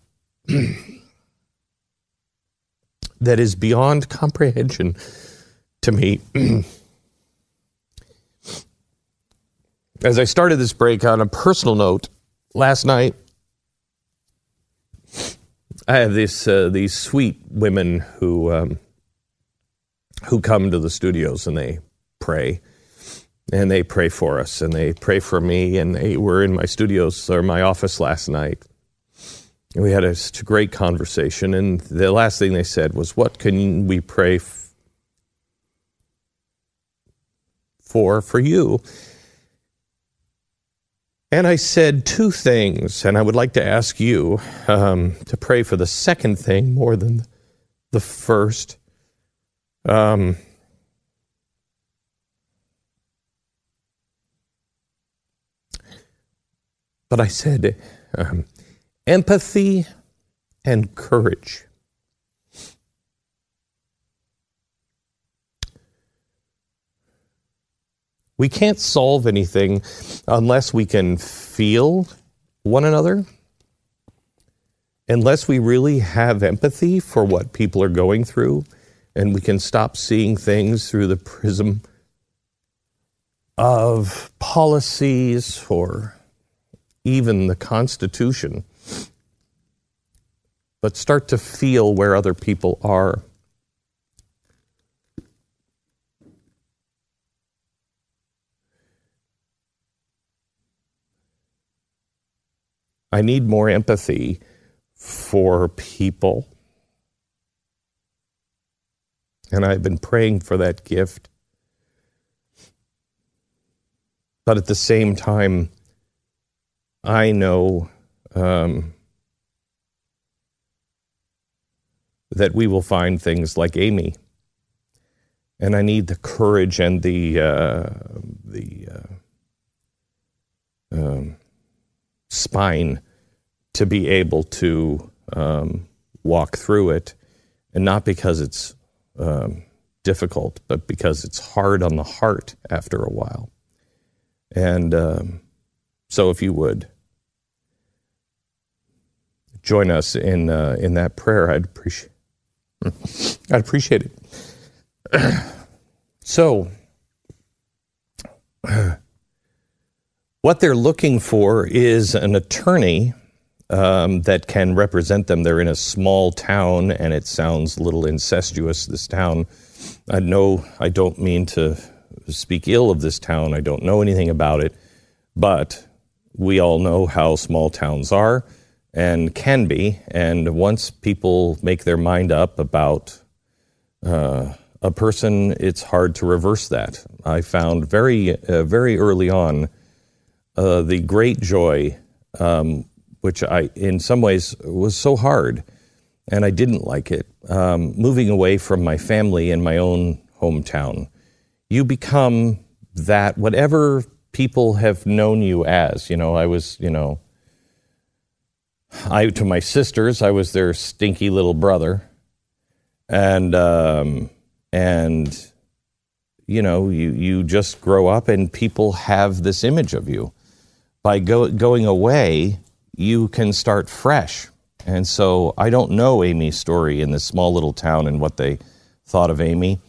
[SPEAKER 13] that is beyond comprehension to me. As I started this break on a personal note, last night, I have these sweet women who come to the studios and they pray. And they pray for us, and they pray for me, and they were in my studios, or my office last night. And we had a great conversation, and the last thing they said was, what can we pray for you? And I said two things, and I would like to ask you to pray for the second thing more than the first. But I said, empathy and courage. We can't solve anything unless we can feel one another, unless we really have empathy for what people are going through, and we can stop seeing things through the prism of policies or even the Constitution, but start to feel where other people are. I need more empathy for people, and I've been praying for that gift. But at the same time, I know that we will find things like Amy, and I need the courage and the spine to be able to walk through it, and not because it's difficult, but because it's hard on the heart after a while. And so if you would join us in that prayer, I'd appreciate it. So, what they're looking for is an attorney that can represent them. They're in a small town, and it sounds a little incestuous, this town. I don't mean to speak ill of this town. I don't know anything about it, but we all know how small towns are and can be, and once people make their mind up about a person, it's hard to reverse that. I found very early on the great joy, which I, in some ways, was so hard, and I didn't like it, moving away from my family in my own hometown. You become that, whatever people have known you as. To my sisters, I was their stinky little brother. And you just grow up and people have this image of you. By going away, you can start fresh. And so I don't know Amy's story in this small little town and what they thought of Amy.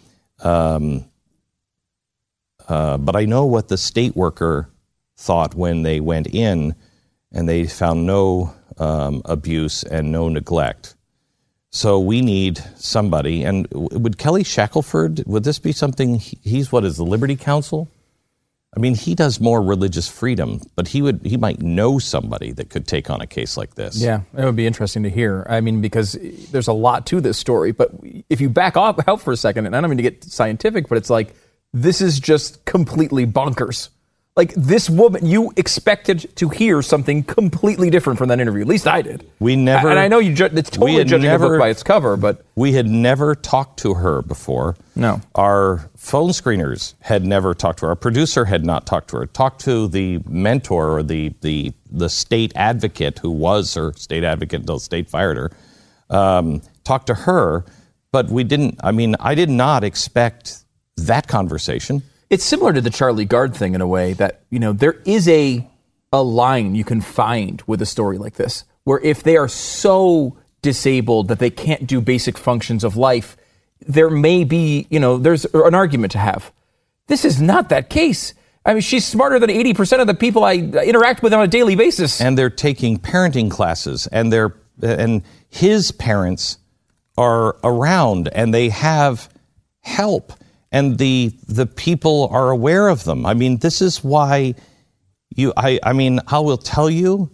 [SPEAKER 13] But I know what the state worker thought when they went in and they found no abuse and no neglect. So we need somebody. And would Kelly Shackelford, would this be something, he's the Liberty Counsel? I mean, he does more religious freedom, but he might know somebody that could take on a case like this.
[SPEAKER 12] Yeah, it would be interesting to hear. I mean, because there's a lot to this story, but if you back out for a second, and I don't mean to get scientific, but it's like, this is just completely bonkers. Like, this woman, you expected to hear something completely different from that interview. At least I did.
[SPEAKER 13] We never...
[SPEAKER 12] And I know it's totally judging a book by its cover, but...
[SPEAKER 13] We had never talked to her before.
[SPEAKER 12] No.
[SPEAKER 13] Our phone screeners had never talked to her. Our producer had not talked to her. Talked to the mentor or the state advocate who was her state advocate until the state fired her. Talked to her,
[SPEAKER 2] But we didn't. I mean, I did not expect that conversation.
[SPEAKER 12] It's similar to the Charlie Gard thing in a way that, there is a line you can find with a story like this, where if they are so disabled that they can't do basic functions of life, there may be, there's an argument to have. This is not that case. I mean, she's smarter than 80% of the people I interact with on a daily basis.
[SPEAKER 2] And they're taking parenting classes, and his parents are around, and they have help, and the people are aware of them. I mean, this is why I will tell you,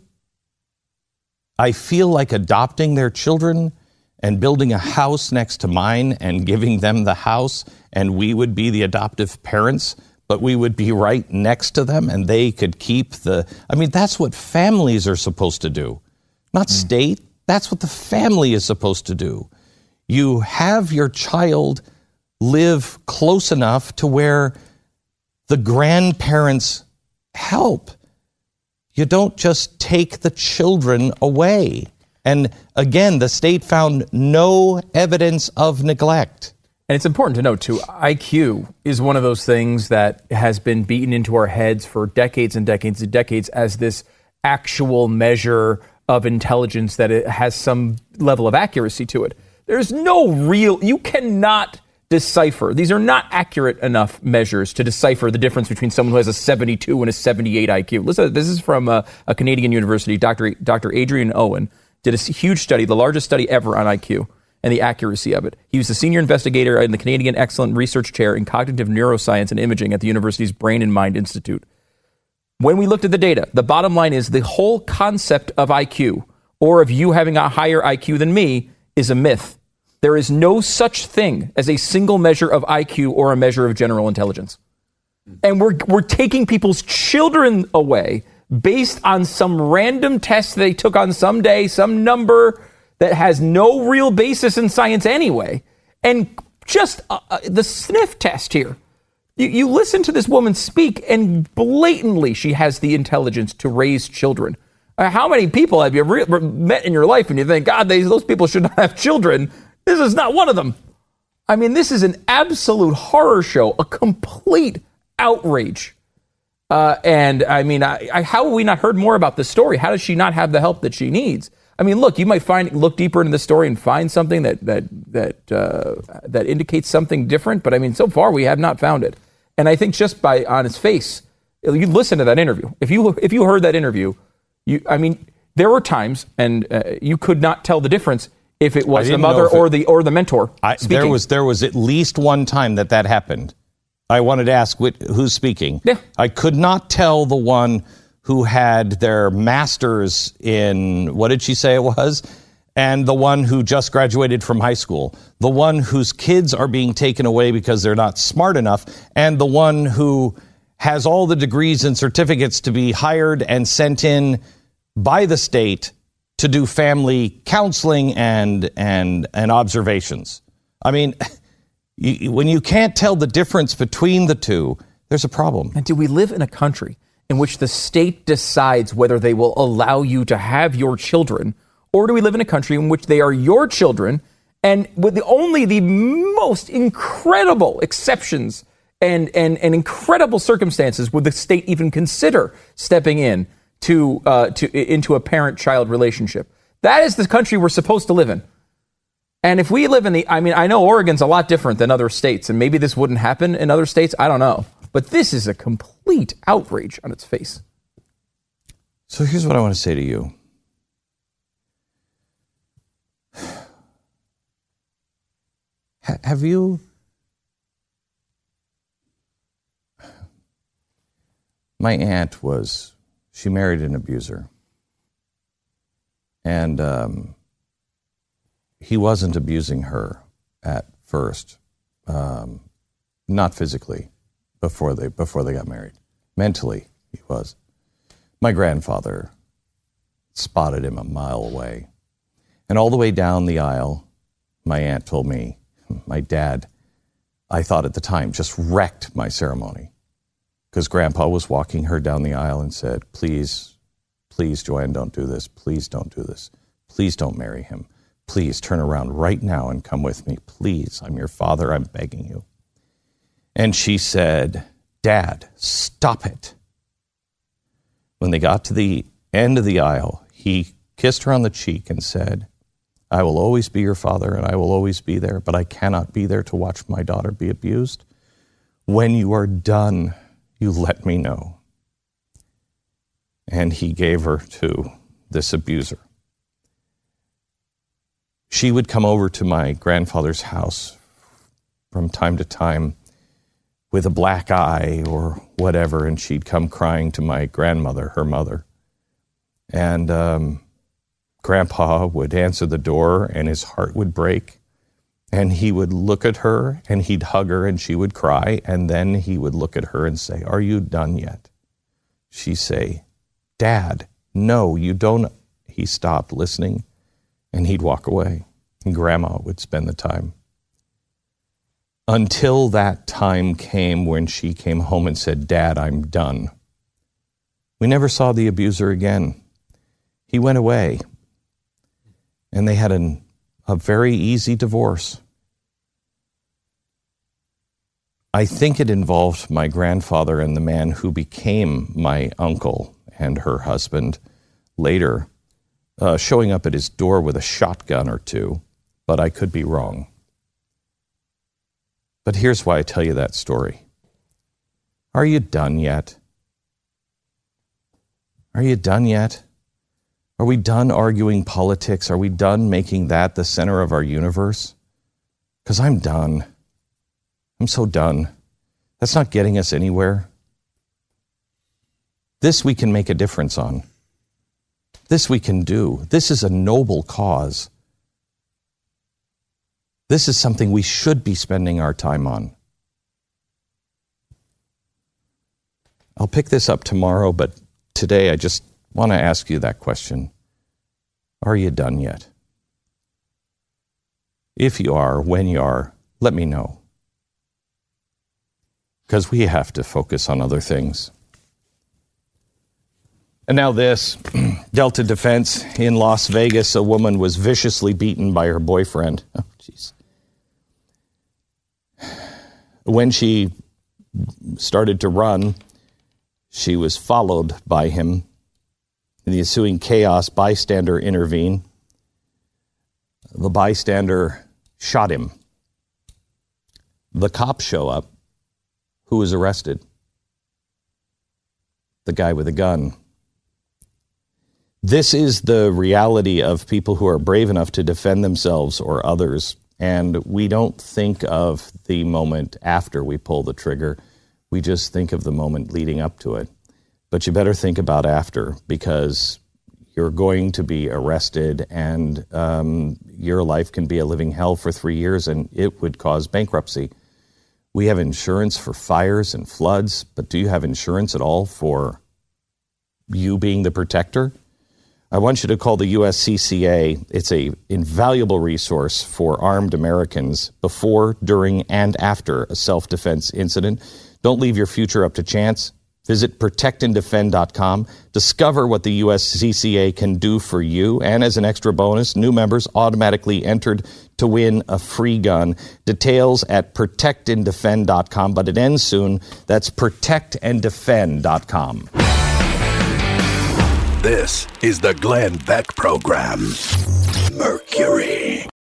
[SPEAKER 2] I feel like adopting their children and building a house next to mine and giving them the house, and we would be the adoptive parents, but we would be right next to them, and they could keep that's what families are supposed to do, not state. That's what the family is supposed to do. You have your child live close enough to where the grandparents help. You don't just take the children away. And again, the state found no evidence of neglect.
[SPEAKER 12] And it's important to note, too, IQ is one of those things that has been beaten into our heads for decades and decades and decades as this actual measure of intelligence that it has some level of accuracy to it. There's no you cannot decipher. These are not accurate enough measures to decipher the difference between someone who has a 72 and a 78 IQ. Listen, this is from a Canadian university. Dr. Adrian Owen did a huge study, the largest study ever on IQ and the accuracy of it. He was the senior investigator in the Canadian Excellent Research Chair in Cognitive Neuroscience and Imaging at the university's Brain and Mind Institute. When we looked at the data, the bottom line is the whole concept of IQ, or of you having a higher IQ than me, is a myth. There is no such thing as a single measure of IQ or a measure of general intelligence. And we're taking people's children away based on some random test they took on some day, some number that has no real basis in science anyway. And just the sniff test here. You listen to this woman speak, and blatantly she has the intelligence to raise children. How many people have you met in your life and you think, God, those people should not have children? This is not one of them. I mean, this is an absolute horror show, a complete outrage. And I mean, how have we not heard more about this story? How does she not have the help that she needs? I mean, look, you might look deeper into the story and find something that indicates something different. But I mean, so far we have not found it. And I think just on its face, you listen to that interview. If you heard that interview, there were times, and you could not tell the difference if it was the mother or the mentor speaking.
[SPEAKER 2] There was at least one time that happened. I wanted to ask who's speaking.
[SPEAKER 12] Yeah.
[SPEAKER 2] I could not tell the one who had their master's in, what did she say it was? And the one who just graduated from high school. The one whose kids are being taken away because they're not smart enough. And the one who has all the degrees and certificates to be hired and sent in by the state to do family counseling and observations. I mean, when you can't tell the difference between the two, there's a problem.
[SPEAKER 12] And do we live in a country in which the state decides whether they will allow you to have your children, or do we live in a country in which they are your children, and with only the most incredible exceptions and incredible circumstances would the state even consider stepping in into a parent-child relationship? That is the country we're supposed to live in. And if we live in I know Oregon's a lot different than other states, and maybe this wouldn't happen in other states. I don't know. But this is a complete outrage on its face.
[SPEAKER 2] So here's what I want to say to you. Have you... My aunt she married an abuser. And he wasn't abusing her at first, not physically, before they got married. Mentally, he was. My grandfather spotted him a mile away. And all the way down the aisle, my aunt told me, my dad, I thought at the time, just wrecked my ceremony. Because Grandpa was walking her down the aisle and said, please, Joanne, don't do this. Please don't do this. Please don't marry him.
[SPEAKER 13] Please turn around right now and come with me. Please, I'm your father. I'm begging you. And she said, Dad, stop it. When they got to the end of the aisle, he kissed her on the cheek and said, I will always be your father and I will always be there, but I cannot be there to watch my daughter be abused. When you are done, you let me know. And he gave her to this abuser. She would come over to my grandfather's house from time to time with a black eye or whatever, and she'd come crying to my grandmother, her mother. And Grandpa would answer the door, and his heart would break, and he would look at her, and he'd hug her, and she would cry, and then he would look at her and say, Are you done yet? She'd say, Dad, no, you don't. He stopped listening, and he'd walk away, and Grandma would spend the time. Until that time came when she came home and said, Dad, I'm done. We never saw the abuser again. He went away, and they had a very easy divorce. I think it involved my grandfather and the man who became my uncle and her husband later showing up at his door with a shotgun or two, but I could be wrong. But here's why I tell you that story. Are you done yet? Are you done yet? Are we done arguing politics? Are we done making that the center of our universe? Because I'm done. I'm so done. That's not getting us anywhere. This we can make a difference on. This we can do. This is a noble cause. This is something we should be spending our time on. I'll pick this up tomorrow, but today I just want to ask you that question. Are you done yet? If you are, when you are, let me know. Because we have to focus on other things. And now this, Delta Defense in Las Vegas, a woman was viciously beaten by her boyfriend. Oh, jeez. When she started to run, she was followed by him. In the ensuing chaos, bystander intervened. The bystander shot him. The cops show up. Who was arrested? The guy with a gun. This is the reality of people who are brave enough to defend themselves or others. And we don't think of the moment after we pull the trigger. We just think of the moment leading up to it. But you better think about after, because you're going to be arrested and your life can be a living hell for 3 years and it would cause bankruptcy. We have insurance for fires and floods, but do you have insurance at all for you being the protector? I want you to call the USCCA. It's an invaluable resource for armed Americans before, during, and after a self-defense incident. Don't leave your future up to chance. Visit protectanddefend.com. Discover what the USCCA can do for you. And as an extra bonus, new members automatically entered to win a free gun. Details at protectanddefend.com, but it ends soon. That's protectanddefend.com.
[SPEAKER 8] This is the Glenn Beck Program. Mercury.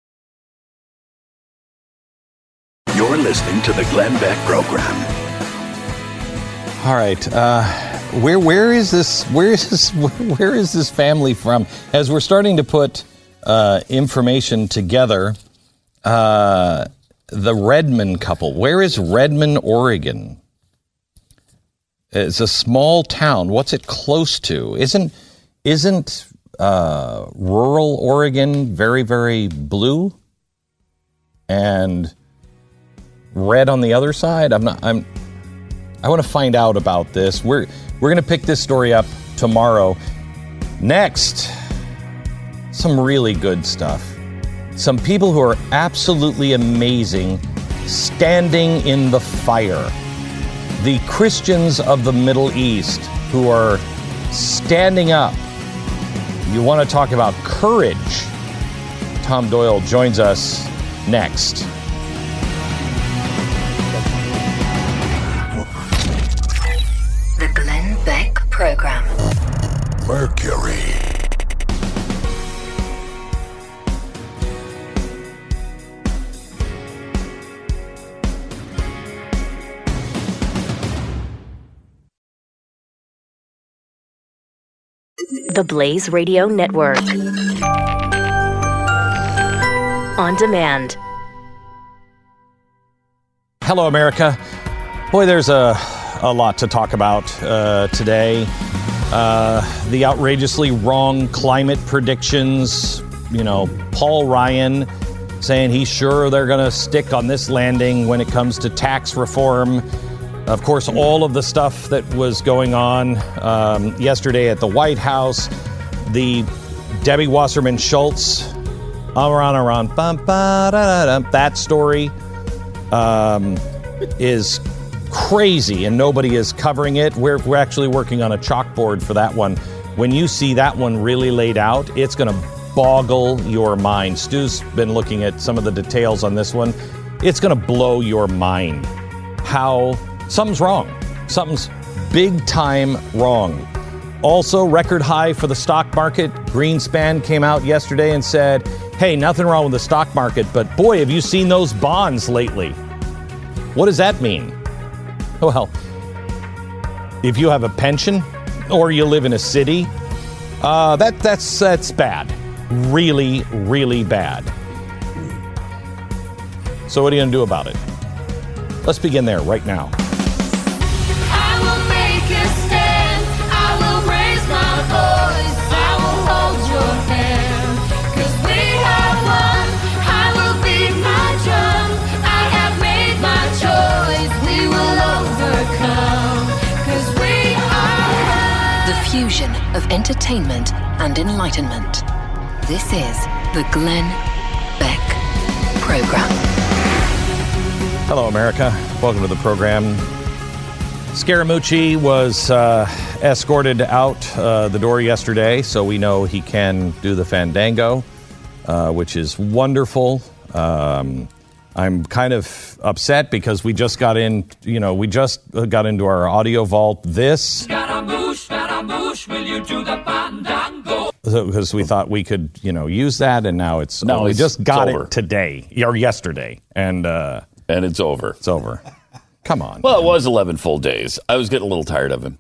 [SPEAKER 8] You're listening to the Glenn Beck Program.
[SPEAKER 13] All right, where is this family from? As we're starting to put information together, the Redmond couple. Where is Redmond, Oregon? It's a small town. What's it close to? Isn't rural Oregon very, very blue and red on the other side? I want to find out about this. We're going to pick this story up tomorrow. Next, some really good stuff. Some people who are absolutely amazing standing in the fire. The Christians of the Middle East who are standing up. You want to talk about courage.
[SPEAKER 2] Tom Doyle joins us next.
[SPEAKER 4] The Glenn Beck Program.
[SPEAKER 8] Mercury.
[SPEAKER 14] The Blaze Radio Network. On demand.
[SPEAKER 2] Hello, America. Boy, there's a lot to talk about today. The outrageously wrong climate predictions. Paul Ryan saying he's sure they're going to stick on this landing when it comes to tax reform. Of course, all of the stuff that was going on yesterday at the White House, the Debbie Wasserman Schultz, that story is crazy, and nobody is covering it. We're actually working on a chalkboard for that one. When you see that one really laid out, it's going to boggle your mind. Stu's been looking at some of the details on this one. It's going to blow your mind how something's wrong. Something's big time wrong. Also, record high for the stock market. Greenspan came out yesterday and said, hey, nothing wrong with the stock market, but boy, have you seen those bonds lately? What does that mean? Well, if you have a pension or you live in a city, that's bad. Really, really bad. So what are you going to do about it? Let's begin there right now.
[SPEAKER 3] I will make a stand. I will raise my voice. I will hold your hand. 'Cause we have won. I will beat my drum. I have made my choice. We will overcome. 'Cause we are
[SPEAKER 4] The fusion of entertainment and enlightenment. This is the Glenn Beck Program.
[SPEAKER 2] Hello, America. Welcome to the program. Scaramucci was escorted out the door yesterday, so we know he can do the Fandango, which is wonderful. I'm kind of upset because we just got into our audio vault.
[SPEAKER 3] Scaramouche, will you do the Fandango?
[SPEAKER 2] Because we thought we could, use that, and now we just got it today or yesterday, and
[SPEAKER 9] it's over.
[SPEAKER 2] It's over. Come on.
[SPEAKER 9] Well, it was 11 full days. I was getting a little tired of him.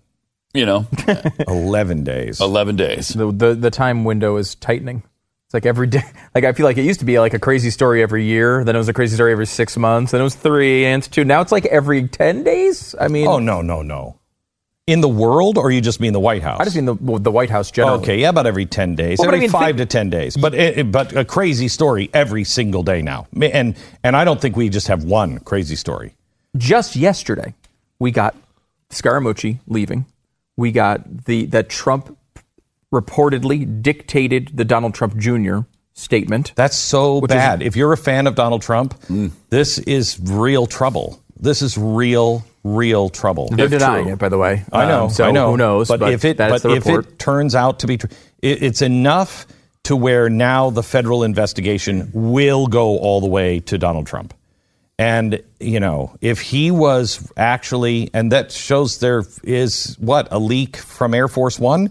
[SPEAKER 2] 11 days.
[SPEAKER 9] 11 days.
[SPEAKER 12] The time window is tightening. It's like every day. Like I feel like it used to be like a crazy story every year. Then it was a crazy story every 6 months. Then it was 3 and 2. Now it's like every 10 days. I mean,
[SPEAKER 2] oh no. In the world, or you just mean the White House?
[SPEAKER 12] I just mean the White House generally.
[SPEAKER 2] Okay, yeah, about every 10 days,
[SPEAKER 12] well,
[SPEAKER 2] every 5 to 10 days. But a crazy story every single day now. And I don't think we just have one crazy story.
[SPEAKER 12] Just yesterday, we got Scaramucci leaving. We got that Trump reportedly dictated the Donald Trump Jr. statement.
[SPEAKER 2] That's so bad. If you're a fan of Donald Trump, this is real trouble. This is real trouble.
[SPEAKER 12] They're denying it, by the way.
[SPEAKER 2] I know.
[SPEAKER 12] So
[SPEAKER 2] I know.
[SPEAKER 12] Who knows?
[SPEAKER 2] But if it turns out to be true, it's enough to where now the federal investigation will go all the way to Donald Trump. And, if he was actually, and that shows there is, a leak from Air Force One?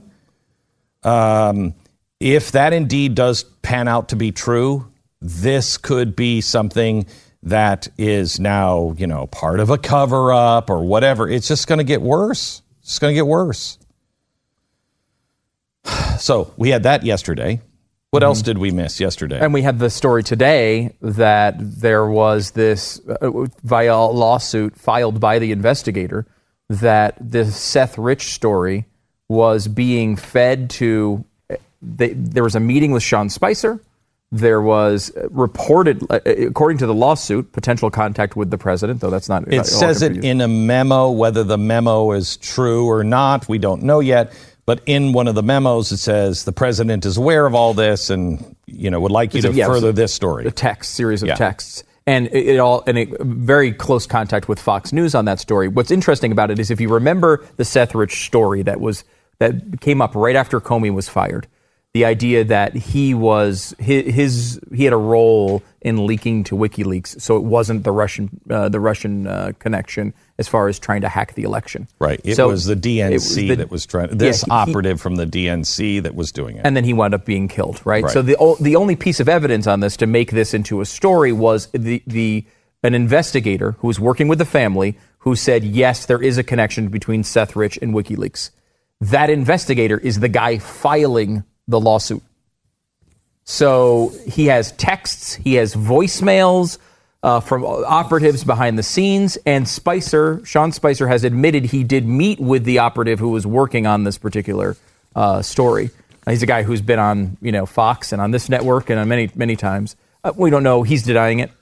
[SPEAKER 2] If that indeed does pan out to be true, this could be something that is now, part of a cover-up or whatever. It's just going to get worse. It's going to get worse. So we had that yesterday. What else did we miss yesterday?
[SPEAKER 12] And we had the story today that there was this, via a lawsuit filed by the investigator, that this Seth Rich story was being fed to, there was a meeting with Sean Spicer. There was reported, according to the lawsuit, potential contact with the president, though that's not.
[SPEAKER 2] It says it in a memo. Whether the memo is true or not, we don't know yet. But in one of the memos, it says the president is aware of all this and, would like you to further this story.
[SPEAKER 12] A series of texts. And it all in a very close contact with Fox News on that story. What's interesting about it is if you remember the Seth Rich story that came up right after Comey was fired, the idea that he was he had a role in leaking to WikiLeaks, so it wasn't the Russian connection as far as trying to hack the election.
[SPEAKER 2] Right. It was the DNC that was trying. This operative from the DNC that was doing it,
[SPEAKER 12] and then he wound up being killed. Right. So the only piece of evidence on this to make this into a story was an investigator who was working with the family who said, yes, there is a connection between Seth Rich and WikiLeaks. That investigator is the guy filing the lawsuit. So he has texts, he has voicemails from operatives behind the scenes, and Sean Spicer has admitted he did meet with the operative who was working on this particular story. He's a guy who's been on, Fox and on this network and on many times. We don't know. He's denying it.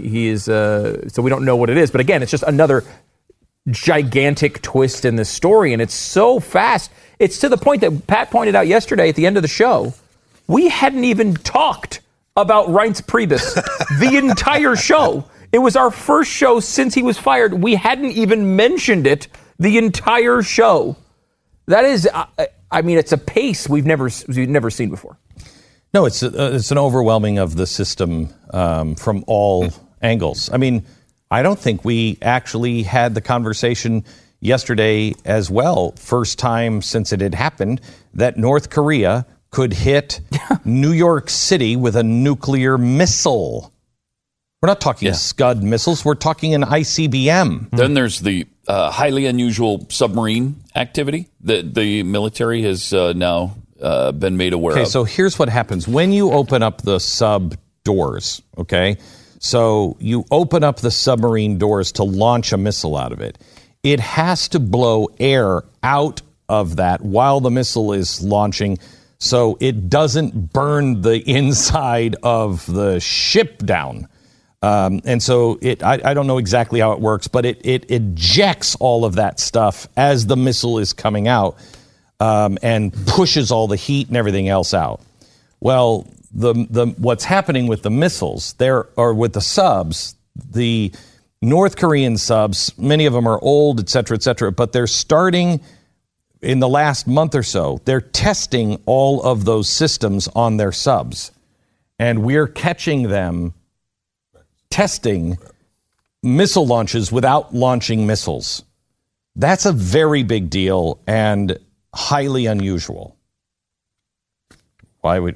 [SPEAKER 12] So we don't know what it is. But again, it's just another gigantic twist in this story, and it's so fast. It's to the point that Pat pointed out yesterday at the end of the show, we hadn't even talked about Reince Priebus the entire show. It was our first show since he was fired. We hadn't even mentioned it the entire show. That is, it's a pace we've never seen before.
[SPEAKER 2] No, it's an overwhelming of the system from all angles. I mean, I don't think we actually had the conversation yesterday as well, first time since it had happened, that North Korea could hit New York City with a nuclear missile. We're not talking Scud missiles. We're talking an ICBM.
[SPEAKER 9] Then there's the highly unusual submarine activity that the military has now been made aware of.
[SPEAKER 2] Okay, so here's what happens. When you open up the sub doors, okay, so you open up the submarine doors to launch a missile out of it. It has to blow air out of that while the missile is launching so it doesn't burn the inside of the ship down. And so I don't know exactly how it works, but it ejects all of that stuff as the missile is coming out and pushes all the heat and everything else out. Well, the what's happening with the missiles or with the subs, the North Korean subs, many of them are old, et cetera, but they're starting in the last month or so. They're testing all of those systems on their subs, and we're catching them testing missile launches without launching missiles. That's a very big deal and highly unusual. Why are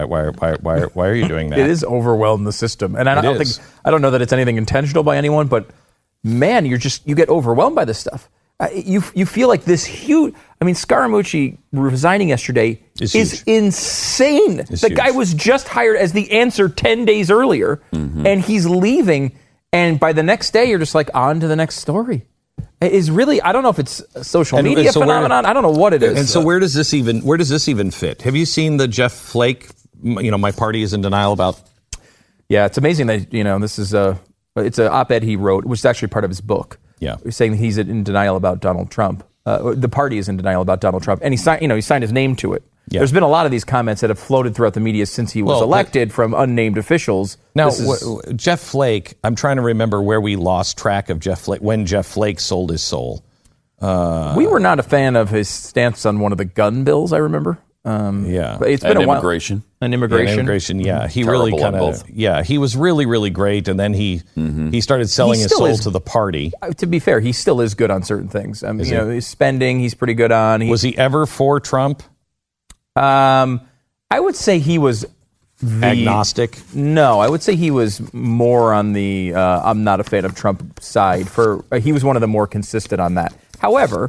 [SPEAKER 2] you doing that?
[SPEAKER 12] It is overwhelmed the system, and I don't know that it's anything intentional by anyone, but man, you get overwhelmed by this stuff. You feel like this huge. I mean, Scaramucci resigning yesterday is insane. The guy was just hired as the answer 10 days earlier, and he's leaving. And by the next day, you're just like on to the next story. It is really. I don't know if it's a social media phenomenon. I don't know what it is.
[SPEAKER 2] And so where does this even fit? Have you seen the Jeff Flake? My party is in denial about.
[SPEAKER 12] Yeah, it's amazing that this is it's an op-ed he wrote, which is actually part of his book.
[SPEAKER 2] Yeah,
[SPEAKER 12] saying he's in denial about Donald Trump. The party is in denial about Donald Trump, and he signed his name to it. Yeah. There's been a lot of these comments that have floated throughout the media since he was elected from unnamed officials.
[SPEAKER 2] Now, Jeff Flake, I'm trying to remember where we lost track of Jeff Flake, when Jeff Flake sold his soul.
[SPEAKER 12] We were not a fan of his stance on one of the gun bills, I remember. But it's been a while.
[SPEAKER 2] Immigration, yeah. He really kind of, he was really, really great, and then he started selling his soul to the party.
[SPEAKER 12] To be fair, he still is good on certain things. His spending, he's pretty good on.
[SPEAKER 2] Was he ever for Trump?
[SPEAKER 12] I would say he was
[SPEAKER 2] agnostic.
[SPEAKER 12] No, I would say he was more on the I'm not a fan of Trump side. He was one of the more consistent on that. However,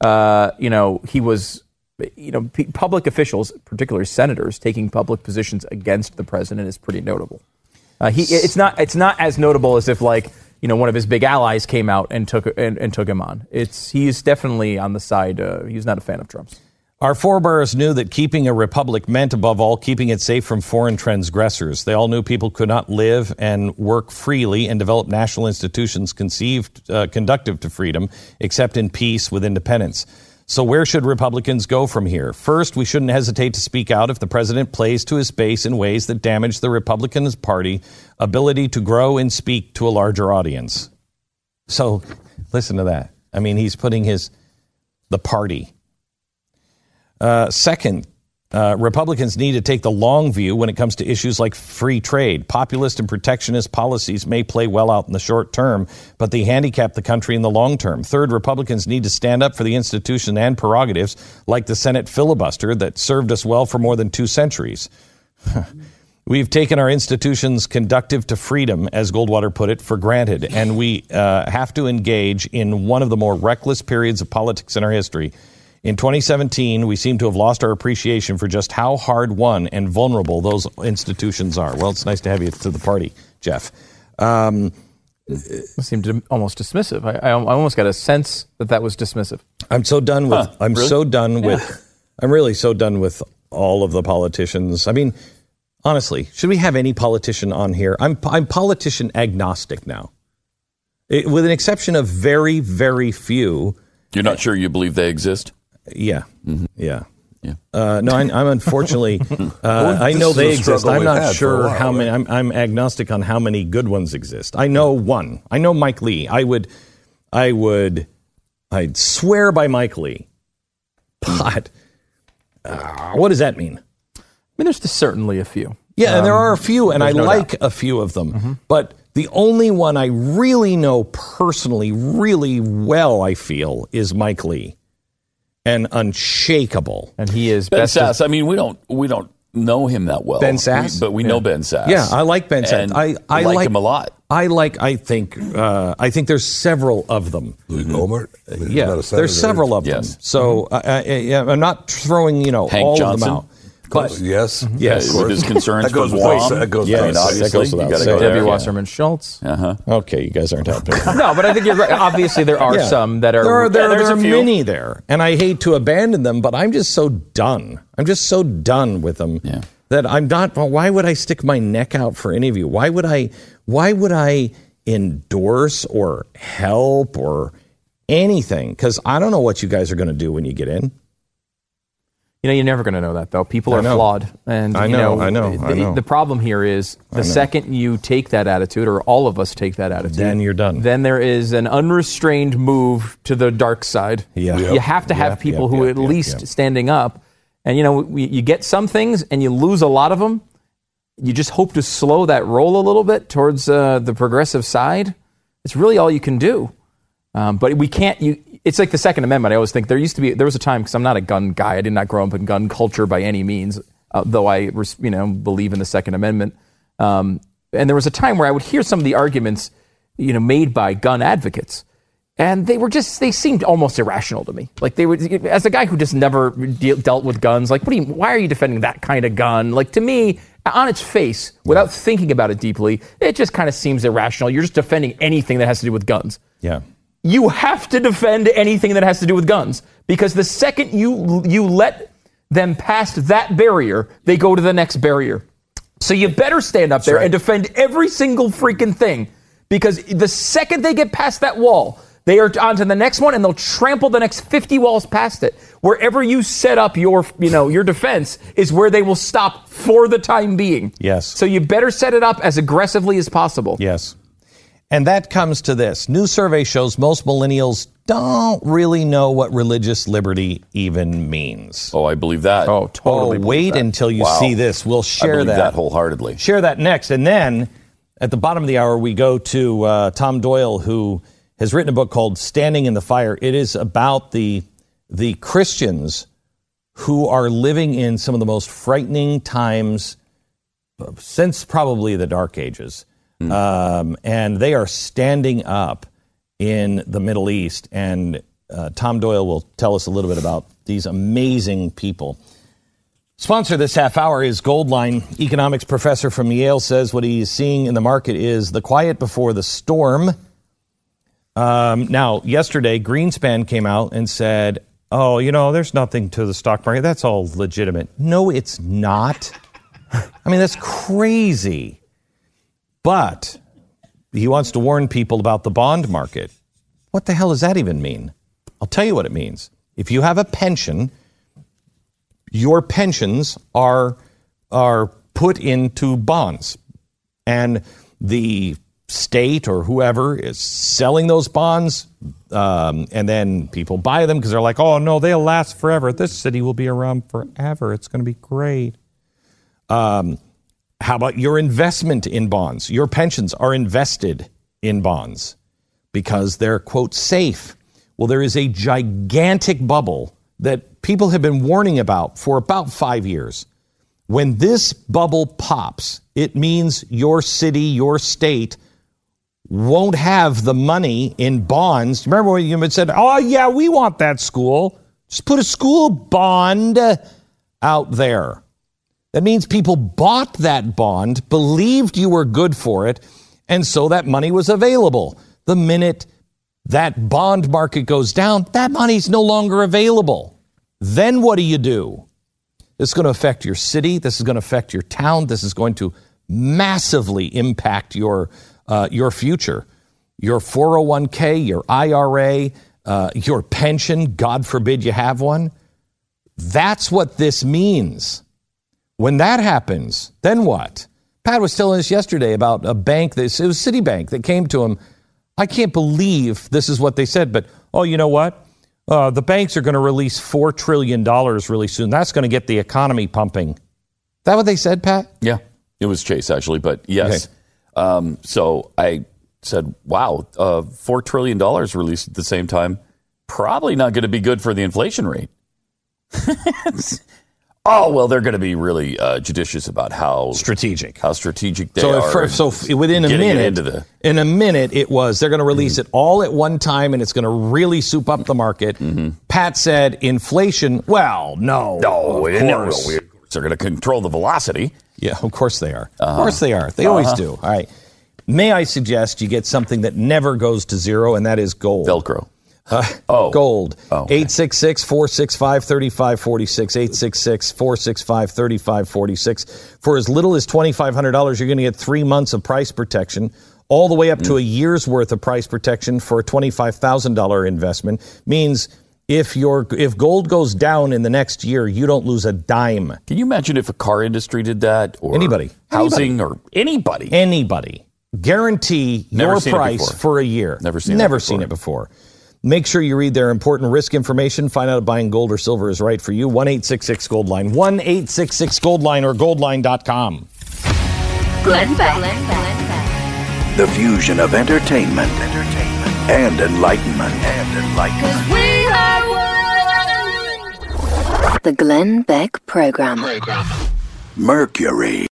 [SPEAKER 12] he was. Public officials, particularly senators, taking public positions against the president is pretty notable. It's not as notable as if one of his big allies came out and took him on. He's definitely on the side. He's not a fan of Trump's.
[SPEAKER 2] Our forebears knew that keeping a republic meant, above all, keeping it safe from foreign transgressors. They all knew people could not live and work freely and develop national institutions conducive to freedom, except in peace with independence. So where should Republicans go from here? First, we shouldn't hesitate to speak out if the president plays to his base in ways that damage the Republican Party's ability to grow and speak to a larger audience. So listen to that. I mean, he's putting the party. Second, Republicans need to take the long view when it comes to issues like free trade. Populist and protectionist policies may play well out in the short term, but they handicap the country in the long term. Third, Republicans need to stand up for the institution and prerogatives like the Senate filibuster that served us well for more than 2 centuries. We've taken our institutions conductive to freedom, as Goldwater put it, for granted, and we have to engage in one of the more reckless periods of politics in our history. In 2017, we seem to have lost our appreciation for just how hard-won and vulnerable those institutions are. Well, it's nice to have you to the party, Jeff.
[SPEAKER 12] It seemed almost dismissive. I almost got a sense that was dismissive.
[SPEAKER 2] I'm so done with. I'm
[SPEAKER 12] really?
[SPEAKER 2] so done with. I'm really so done with all of the politicians. I mean, honestly, should we have any politician on here? I'm politician agnostic now, with an exception of very, very few.
[SPEAKER 9] You're not sure you believe they exist?
[SPEAKER 2] Yeah. Mm-hmm. Yeah. No, I'm unfortunately, I know they exist. I'm not sure how many, I'm agnostic on how many good ones exist. I know one. I know Mike Lee. I'd swear by Mike Lee. But what does that mean?
[SPEAKER 12] I mean, there's certainly a few.
[SPEAKER 2] Yeah, and there are a few, and I like
[SPEAKER 12] doubt.
[SPEAKER 2] a few of them. Mm-hmm. But the only one I really know personally, really well, I feel, is Mike Lee. And unshakable.
[SPEAKER 12] And he is
[SPEAKER 9] Ben Sasse. I mean, we don't know him that well.
[SPEAKER 2] Ben Sasse?
[SPEAKER 9] But we know Ben Sasse.
[SPEAKER 2] Yeah, I like Ben Sasse.
[SPEAKER 9] And
[SPEAKER 2] I
[SPEAKER 9] like him a lot.
[SPEAKER 2] I think there's several of them.
[SPEAKER 6] Louis Gohmert?
[SPEAKER 2] Yeah, there's several of them. So I'm not throwing,
[SPEAKER 9] Hank
[SPEAKER 2] all
[SPEAKER 9] Johnson.
[SPEAKER 2] of them out. But
[SPEAKER 6] yes.
[SPEAKER 2] Yes.
[SPEAKER 9] With his concerns
[SPEAKER 6] That goes
[SPEAKER 9] for
[SPEAKER 6] without-
[SPEAKER 9] Guam.
[SPEAKER 6] that goes
[SPEAKER 2] Yes,
[SPEAKER 6] without-
[SPEAKER 2] that
[SPEAKER 9] obviously.
[SPEAKER 2] goes without
[SPEAKER 9] You gotta
[SPEAKER 2] saying.
[SPEAKER 9] go there.
[SPEAKER 12] Debbie
[SPEAKER 9] Yeah.
[SPEAKER 12] Wasserman Schultz.
[SPEAKER 2] Okay, you guys aren't helping.
[SPEAKER 12] No, but I think you're right. Obviously, there are some that are.
[SPEAKER 2] There are
[SPEAKER 9] a few.
[SPEAKER 2] many there, and I hate to abandon them, but I'm just so done. I'm just so done with them that I'm not. Well, why would I stick my neck out for any of you? Why would I endorse or help or anything? Because I don't know what you guys are going to do when you get in.
[SPEAKER 12] You're never going to know that, though. People are
[SPEAKER 2] I know.
[SPEAKER 12] flawed. And,
[SPEAKER 2] I know.
[SPEAKER 12] The problem here is the second you take that attitude, or all of us take that attitude,
[SPEAKER 2] Then you're done.
[SPEAKER 12] Then there is an unrestrained move to the dark side.
[SPEAKER 2] Yeah.
[SPEAKER 12] You have to have people who at least standing up. And, you get some things and you lose a lot of them. You just hope to slow that roll a little bit towards the progressive side. It's really all you can do. But we can't. It's like the Second Amendment. I always think there was a time, because I'm not a gun guy. I did not grow up in gun culture by any means, though I believe in the Second Amendment. And there was a time where I would hear some of the arguments made by gun advocates, and they seemed almost irrational to me. Like they would, as a guy who just never dealt with guns, like why are you defending that kind of gun? Like to me, on its face, without thinking about it deeply, it just kind of seems irrational. You're just defending anything that has to do with guns.
[SPEAKER 2] Yeah.
[SPEAKER 12] You have to defend anything that has to do with guns, because the second you let them past that barrier, they go to the next barrier. So you better stand up there and defend every single freaking thing, because the second they get past that wall, they are on to the next one, and they'll trample the next 50 walls past it. Wherever you set up your defense is where they will stop for the time being.
[SPEAKER 2] Yes.
[SPEAKER 12] So you better set it up as aggressively as possible.
[SPEAKER 2] Yes. And that comes to this. New survey shows most millennials don't really know what religious liberty even means.
[SPEAKER 9] Oh, I believe that.
[SPEAKER 12] Oh, totally.
[SPEAKER 2] Wait until you see this. We'll share
[SPEAKER 9] I believe
[SPEAKER 2] that.
[SPEAKER 9] that wholeheartedly.
[SPEAKER 2] Share that next. And then at the bottom of the hour, we go to Tom Doyle, who has written a book called Standing in the Fire. It is about the Christians who are living in some of the most frightening times since probably the Dark Ages. And they are standing up in the Middle East. And Tom Doyle will tell us a little bit about these amazing people. Sponsor this half hour is Goldline. Economics professor from Yale says what he's seeing in the market is the quiet before the storm. Now, yesterday, Greenspan came out and said, there's nothing to the stock market. That's all legitimate. No, it's not. I mean, that's crazy. But he wants to warn people about the bond market. What the hell does that even mean? I'll tell you what it means. If you have a pension, your pensions are put into bonds. And the state or whoever is selling those bonds, and then people buy them because they're like, oh, no, they'll last forever. This city will be around forever. It's going to be great. How about your investment in bonds? Your pensions are invested in bonds because they're, quote, safe. Well, there is a gigantic bubble that people have been warning about for about 5 years. When this bubble pops, it means your city, your state won't have the money in bonds. Remember when you had said, oh, yeah, we want that school. Just put a school bond out there. That means people bought that bond, believed you were good for it, and so that money was available. The minute that bond market goes down, that money's no longer available. Then what do? This is going to affect your city. This is going to affect your town. This is going to massively impact your future, your 401k, your IRA, your pension. God forbid you have one. That's what this means. When that happens, then what? Pat was telling us yesterday about a bank, it was Citibank, that came to him. I can't believe this is what they said, but, oh, you know what? The banks are going to release $4 trillion really soon. That's going to get the economy pumping. Is that what they said, Pat?
[SPEAKER 9] Yeah, it was Chase, actually, but yes. Okay. So I said, wow, $4 trillion released at the same time. Probably not going to be good for the inflation rate. Oh, well, they're going to be really judicious about how strategic they are.
[SPEAKER 2] So within a minute, they're going to release it all at one time, and it's going to really soup up the market. Mm-hmm. Pat said inflation, well, no,
[SPEAKER 9] they're going to control the velocity.
[SPEAKER 2] Yeah, of course they are. Of course they are. They always do. All right. May I suggest you get something that never goes to zero, and that is gold.
[SPEAKER 9] Velcro.
[SPEAKER 2] Gold.
[SPEAKER 9] Oh, okay.
[SPEAKER 2] 866-465-3546. 866-465-3546. For as little as $2,500, you're going to get 3 months of price protection, all the way up to a year's worth of price protection for a $25,000 investment. Means if gold goes down in the next year, you don't lose a dime.
[SPEAKER 9] Can you imagine if a car industry did that? Or
[SPEAKER 2] anybody.
[SPEAKER 9] Housing or anybody.
[SPEAKER 2] Anybody. Guarantee your price for a year.
[SPEAKER 9] Never seen it before.
[SPEAKER 2] Make sure you read their important risk information. Find out if buying gold or silver is right for you. 1-866-GOLD-LINE. 1-866-GOLD-LINE or goldline.com.
[SPEAKER 14] Glenn Beck.
[SPEAKER 8] The fusion of entertainment and enlightenment.
[SPEAKER 3] We are one.
[SPEAKER 4] The Glenn Beck Program.
[SPEAKER 8] Mercury.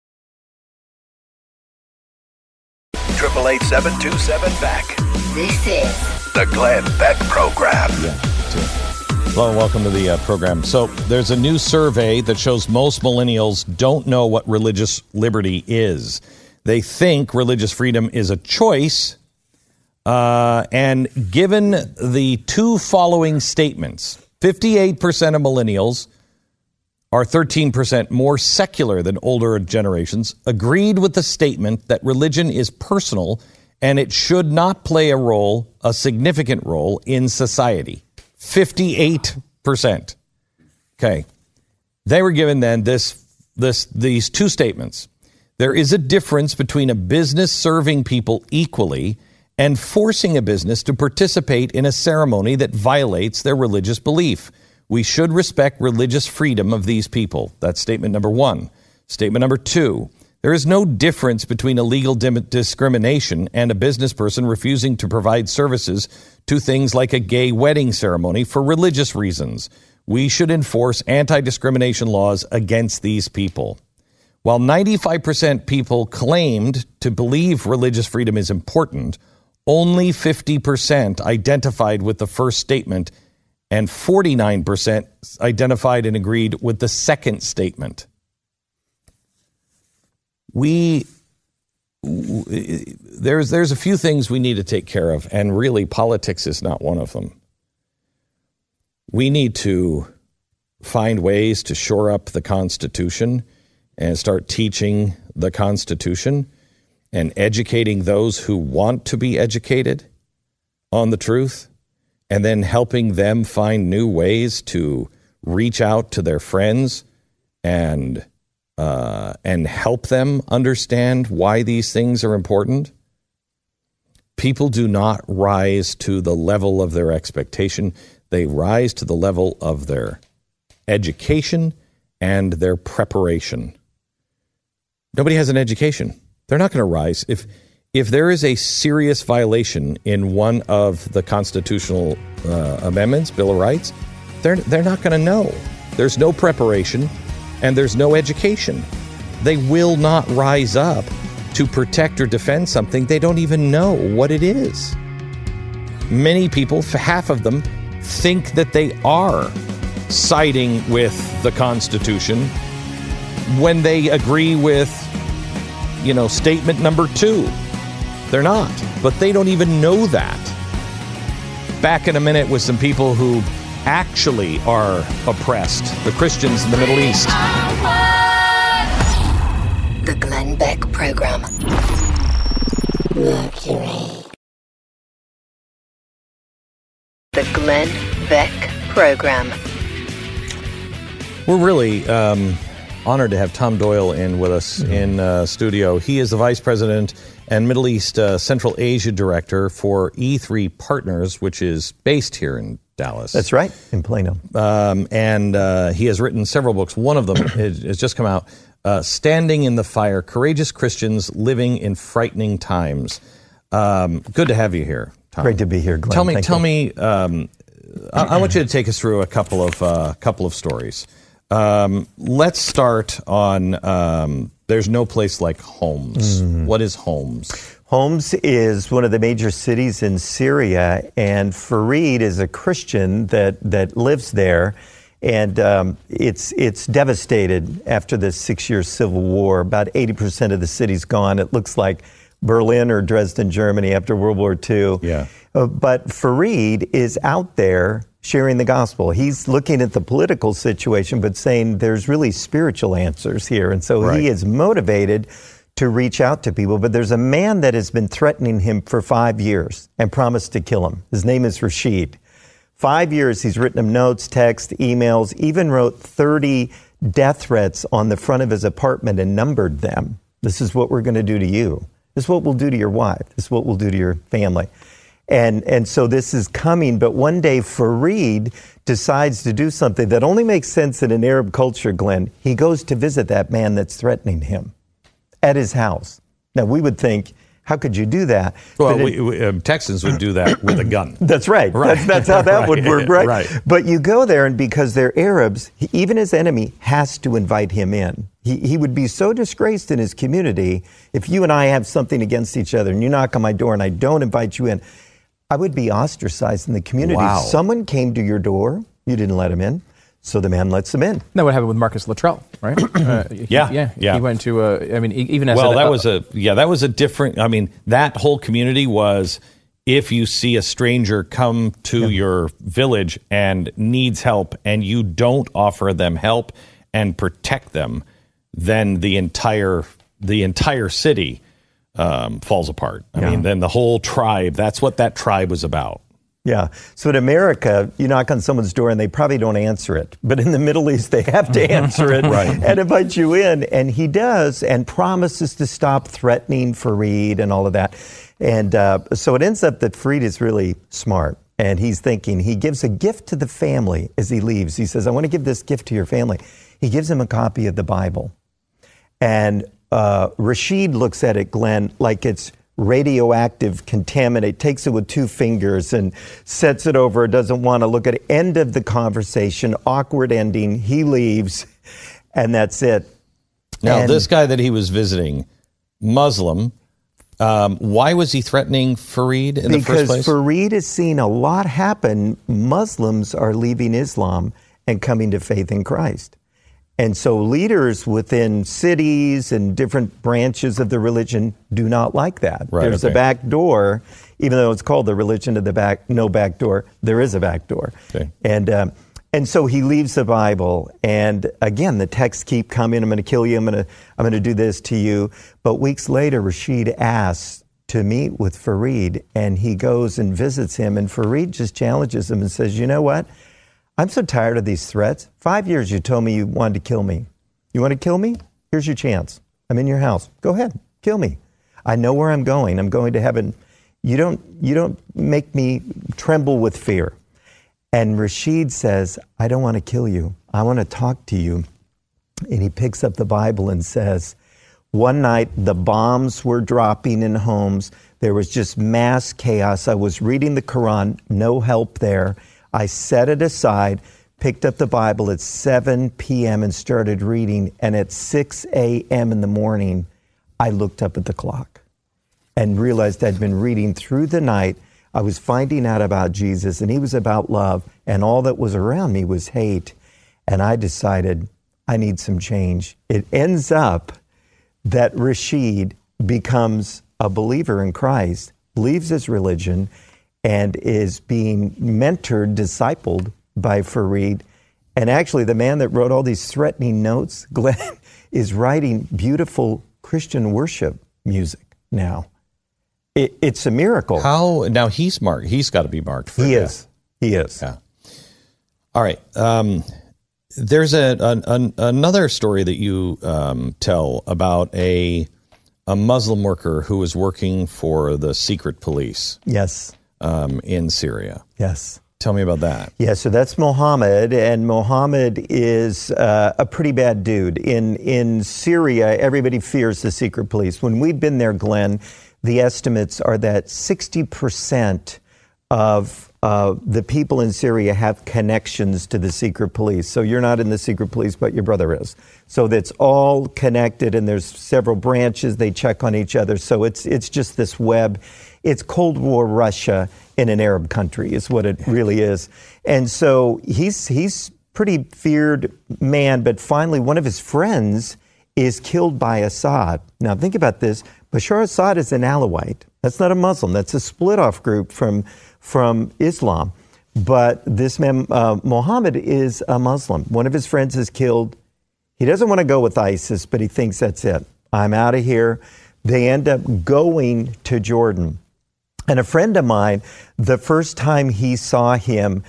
[SPEAKER 8] 888-727-BECK.
[SPEAKER 1] This is
[SPEAKER 8] The Glenn Beck Program.
[SPEAKER 2] Hello and welcome to the program. So there's a new survey that shows most millennials don't know what religious liberty is. They think religious freedom is a choice. And given the two following statements, 58% of millennials are 13% more secular than older generations, agreed with the statement that religion is personal and it should not play a significant role in society. 58%. Okay. They were given then these two statements. There is a difference between a business serving people equally and forcing a business to participate in a ceremony that violates their religious belief. We should respect religious freedom of these people. That's statement number one. Statement number two. There is no difference between illegal discrimination and a business person refusing to provide services to things like a gay wedding ceremony for religious reasons. We should enforce anti-discrimination laws against these people. While 95% people claimed to believe religious freedom is important, only 50% identified with the first statement and 49% identified and agreed with the second statement. There's a few things we need to take care of, and really politics is not one of them. We need to find ways to shore up the Constitution and start teaching the Constitution and educating those who want to be educated on the truth, and then helping them find new ways to reach out to their friends and help them understand why these things are important.
[SPEAKER 13] People do not rise to the level of their expectation. They rise to the level of their education and their preparation. Nobody has an education. They're not going to rise. If there is a serious violation in one of the constitutional amendments, Bill of Rights, they're not going to know. There's no preparation and there's no education. They will not rise up to protect or defend something they don't even know what it is. Many people, half of them, think that they are siding with the Constitution when they agree with, statement number 2. They're not, but they don't even know that. Back in a minute with some people who actually are oppressed, the Christians in the Middle East.
[SPEAKER 1] The Glenn Beck Program. Mercury. The Glenn Beck Program.
[SPEAKER 13] We're really honored to have Tom Doyle in with us in studio. He is the Vice President and Middle East Central Asia Director for E3 Partners, which is based here in Dallas.
[SPEAKER 15] That's right, in Plano.
[SPEAKER 13] And he has written several books. One of them has just come out, Standing in the Fire, Courageous Christians Living in Frightening Times. Good to have you here, Tom.
[SPEAKER 15] Great to be here, Glenn.
[SPEAKER 13] Tell me. I want you to take us through a couple of stories. Let's start on there's no place like Homs. What is Homs?
[SPEAKER 15] Homs is one of the major cities in Syria, and Farid is a Christian that lives there, and it's devastated after the 6-year civil war. About 80% of the city's gone. It looks like Berlin or Dresden, Germany after World War II.
[SPEAKER 13] Yeah.
[SPEAKER 15] But Farid is out there sharing the gospel. He's looking at the political situation, but saying there's really spiritual answers here. And so he is motivated to reach out to people. But there's a man that has been threatening him for 5 years and promised to kill him. His name is Rashid. 5 years, he's written him notes, text, emails, even wrote 30 death threats on the front of his apartment and numbered them. This is what we're going to do to you. This is what we'll do to your wife. This is what we'll do to your family. And so this is coming, but one day Farid decides to do something that only makes sense in an Arab culture, Glenn. He goes to visit that man that's threatening him at his house. Now, we would think, how could you do that?
[SPEAKER 13] Well, Texans would do that with a gun.
[SPEAKER 15] That's right. That's how that would work, right? But you go there, and because they're Arabs, even his enemy has to invite him in. He would be so disgraced in his community if you and I have something against each other, and you knock on my door, and I don't invite you in. I would be ostracized in the community.
[SPEAKER 12] Wow.
[SPEAKER 15] Someone came to your door, you didn't let him in, so the man lets him in.
[SPEAKER 12] That would happen with Marcus Luttrell, right? He went to even as
[SPEAKER 13] that was a different. That whole community was, if you see a stranger come to your village and needs help, and you don't offer them help and protect them, then the entire city falls apart. I mean, then the whole tribe, that's what that tribe was about.
[SPEAKER 15] Yeah. So in America, you knock on someone's door and they probably don't answer it. But in the Middle East, they have to answer it and invite you in. And he does, and promises to stop threatening Farid and all of that. And so it ends up that Farid is really smart. And he's thinking, he gives a gift to the family as he leaves. He says, I want to give this gift to your family. He gives him a copy of the Bible. And Rashid looks at it, Glenn, like it's radioactive, contaminate, takes it with 2 fingers and sets it over, doesn't want to look at it. End of the conversation, awkward ending. He leaves, and that's it.
[SPEAKER 13] Now, this guy that he was visiting, Muslim, why was he threatening Farid in the first place?
[SPEAKER 15] Because Farid is seeing a lot happen. Muslims are leaving Islam and coming to faith in Christ. And so leaders within cities and different branches of the religion do not like that. There's a back door, even though it's called the religion of the back, no back door, there is a back door. And so he leaves the Bible, and again, the texts keep coming. I'm going to kill you. I'm going to do this to you. But weeks later, Rashid asks to meet with Farid, and he goes and visits him, and Farid just challenges him and says, you know what? I'm so tired of these threats. 5 years you told me you wanted to kill me. You want to kill me? Here's your chance. I'm in your house. Go ahead. Kill me. I know where I'm going. I'm going to heaven. You don't make me tremble with fear. And Rashid says, I don't want to kill you. I want to talk to you. And he picks up the Bible and says, one night the bombs were dropping in homes. There was just mass chaos. I was reading the Quran, no help there. I set it aside, picked up the Bible at 7 p.m. and started reading. And at 6 a.m. in the morning, I looked up at the clock and realized I'd been reading through the night. I was finding out about Jesus, and he was about love, and all that was around me was hate. And I decided I need some change. It ends up that Rashid becomes a believer in Christ, leaves his religion, and is being mentored, discipled by Fareed. And actually, the man that wrote all these threatening notes, Glenn, is writing beautiful Christian worship music now. It's a miracle.
[SPEAKER 2] How? Now he's marked. He's got to be marked for
[SPEAKER 15] death. He is.
[SPEAKER 2] Yeah. All right. There's another story that you tell about a Muslim worker who was working for the secret police.
[SPEAKER 15] Yes.
[SPEAKER 2] In Syria.
[SPEAKER 15] Yes.
[SPEAKER 2] Tell me about that.
[SPEAKER 15] Yeah, so that's Mohammed, and Mohammed is a pretty bad dude. In Syria, everybody fears the secret police. When we've been there, Glenn, the estimates are that 60% of the people in Syria have connections to the secret police. So you're not in the secret police, but your brother is. So that's all connected, and there's several branches. They check on each other. So it's just this web. It's Cold War Russia in an Arab country is what it really is. And so he's pretty feared man, but finally one of his friends is killed by Assad. Now think about this. Bashar Assad is an Alawite. That's not a Muslim. That's a split-off group from Islam. But this man, Mohammed, is a Muslim. One of his friends is killed. He doesn't want to go with ISIS, but he thinks that's it. I'm out of here. They end up going to Jordan. And a friend of mine, the first time he saw him,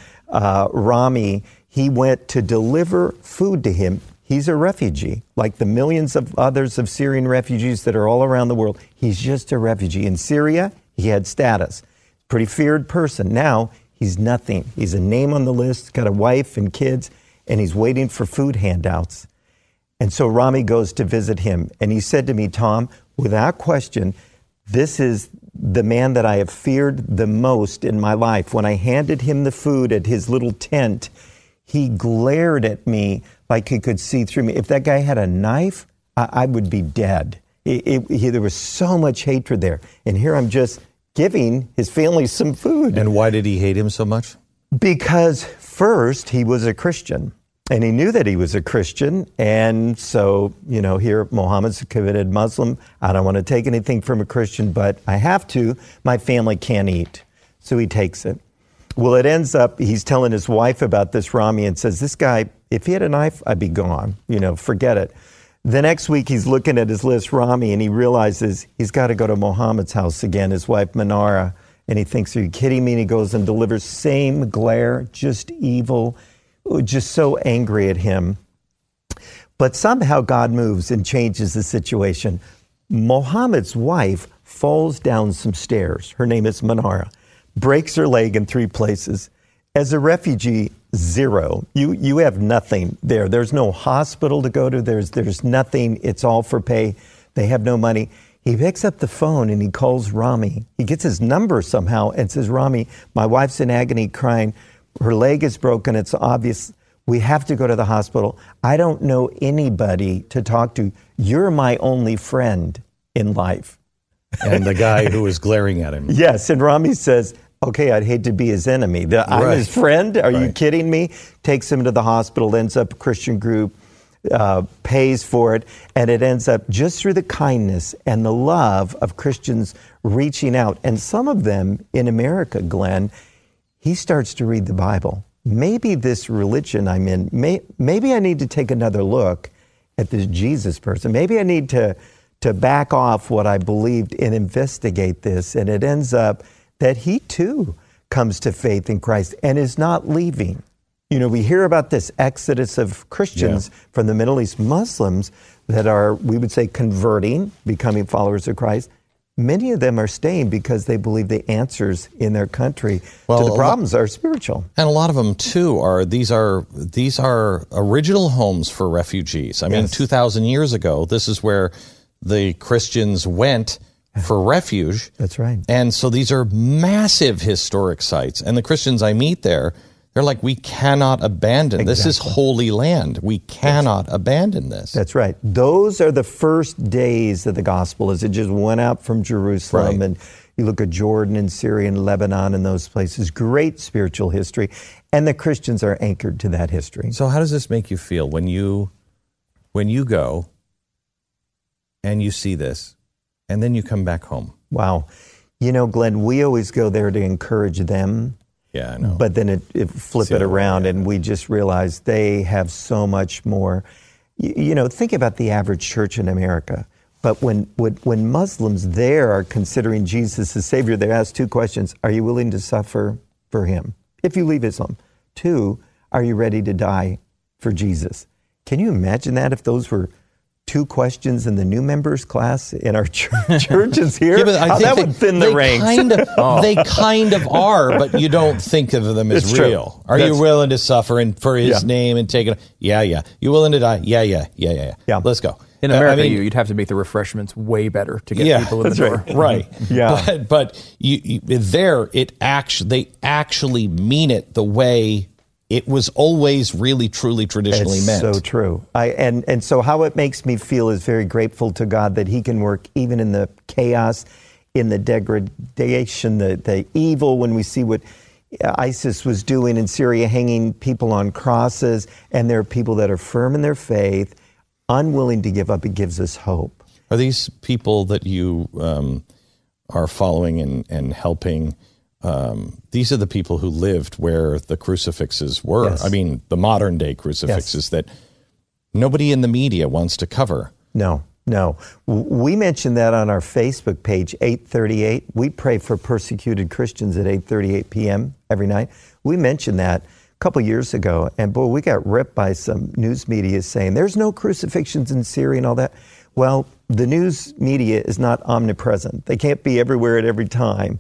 [SPEAKER 15] Rami, he went to deliver food to him. He's a refugee, like the millions of others of Syrian refugees that are all around the world. He's just a refugee. In Syria, he had status. Pretty feared person. Now, he's nothing. He's a name on the list, got a wife and kids, and he's waiting for food handouts. And so Rami goes to visit him. And he said to me, Tom, without question, this is the man that I have feared the most in my life. When I handed him the food at his little tent, he glared at me like he could see through me. If that guy had a knife, I would be dead. There was so much hatred there. And here I'm just giving his family some food.
[SPEAKER 2] And why did he hate him so much?
[SPEAKER 15] Because first, he was a Christian. And he knew that he was a Christian. And so, here Mohammed's a committed Muslim. I don't want to take anything from a Christian, but I have to. My family can't eat. So he takes it. Well, it ends up, he's telling his wife about this, Rami, and says, this guy, if he had a knife, I'd be gone. Forget it. The next week, he's looking at his list, Rami, and he realizes he's got to go to Mohammed's house again, his wife, Manara. And he thinks, are you kidding me? And he goes and delivers same glare, just evil, just so angry at him. But somehow God moves and changes the situation. Mohammed's wife falls down some stairs. Her name is Manara. Breaks her leg in 3 places. As a refugee, zero. You have nothing there. There's no hospital to go to. There's nothing. It's all for pay. They have no money. He picks up the phone and he calls Rami. He gets his number somehow and says, Rami, my wife's in agony crying. Her leg is broken. It's obvious. We have to go to the hospital. I don't know anybody to talk to. You're my only friend in life.
[SPEAKER 2] And the guy who was glaring at him.
[SPEAKER 15] Yes, and Rami says, okay, I'd hate to be his enemy. I'm his friend? Are you kidding me? Takes him to the hospital, ends up a Christian group, pays for it, and it ends up just through the kindness and the love of Christians reaching out. And some of them in America, Glenn, he starts to read the Bible. Maybe this religion I'm in, maybe I need to take another look at this Jesus person. Maybe I need to back off what I believed and investigate this. And it ends up that he too comes to faith in Christ and is not leaving. We hear about this exodus of Christians from the Middle East, Muslims that are, we would say, converting, becoming followers of Christ. many of them are staying because they believe the answers in their country to the problems are spiritual.
[SPEAKER 13] And a lot of them too are these are original homes for refugees. I mean, 2,000 years ago, this is where the Christians went for refuge.
[SPEAKER 15] That's right.
[SPEAKER 13] And so these are massive historic sites. And the Christians I meet there, they're like, we cannot abandon. This is holy land. We cannot abandon this.
[SPEAKER 15] That's right. Those are the first days of the gospel as it just went out from Jerusalem. And you look at Jordan and Syria and Lebanon and those places. Great spiritual history. And the Christians are anchored to that history.
[SPEAKER 13] So how does this make you feel when you go and you see this and then you come back home?
[SPEAKER 15] Wow. You know, Glenn, we always go there to encourage them.
[SPEAKER 13] Yeah, I know.
[SPEAKER 15] But then it flip it around and we just realize they have so much more. You know, think about the average church in America. But when Muslims there are considering Jesus as Savior, they ask two questions. Are you willing to suffer for him if you leave Islam? Two, are you ready to die for Jesus? Can you imagine that if those were two questions in the new members class in our churches here?
[SPEAKER 13] Yeah, but I think
[SPEAKER 15] that would thin the ranks.
[SPEAKER 13] They kind of are, but you don't think of them as real. Are you willing to suffer for his name and take it? Yeah. You willing to die? Yeah. Let's go.
[SPEAKER 12] In America, you'd have to make the refreshments way better to get people in the door.
[SPEAKER 13] Right. Yeah. But they actually mean it the way it was always really, truly, traditionally meant.
[SPEAKER 15] So true. And so how it makes me feel is very grateful to God that he can work even in the chaos, in the degradation, the evil, when we see what ISIS was doing in Syria, hanging people on crosses, and there are people that are firm in their faith, unwilling to give up. It gives us hope.
[SPEAKER 13] Are these people that you are following and helping? These are the people who lived where the crucifixes were.
[SPEAKER 15] Yes.
[SPEAKER 13] I mean, the modern day crucifixes that nobody in the media wants to cover.
[SPEAKER 15] No. We mentioned that on our Facebook page, 838. We pray for persecuted Christians at 8:38 p.m. every night. We mentioned that a couple years ago, and boy, we got ripped by some news media saying there's no crucifixions in Syria and all that. Well, the news media is not omnipresent. They can't be everywhere at every time.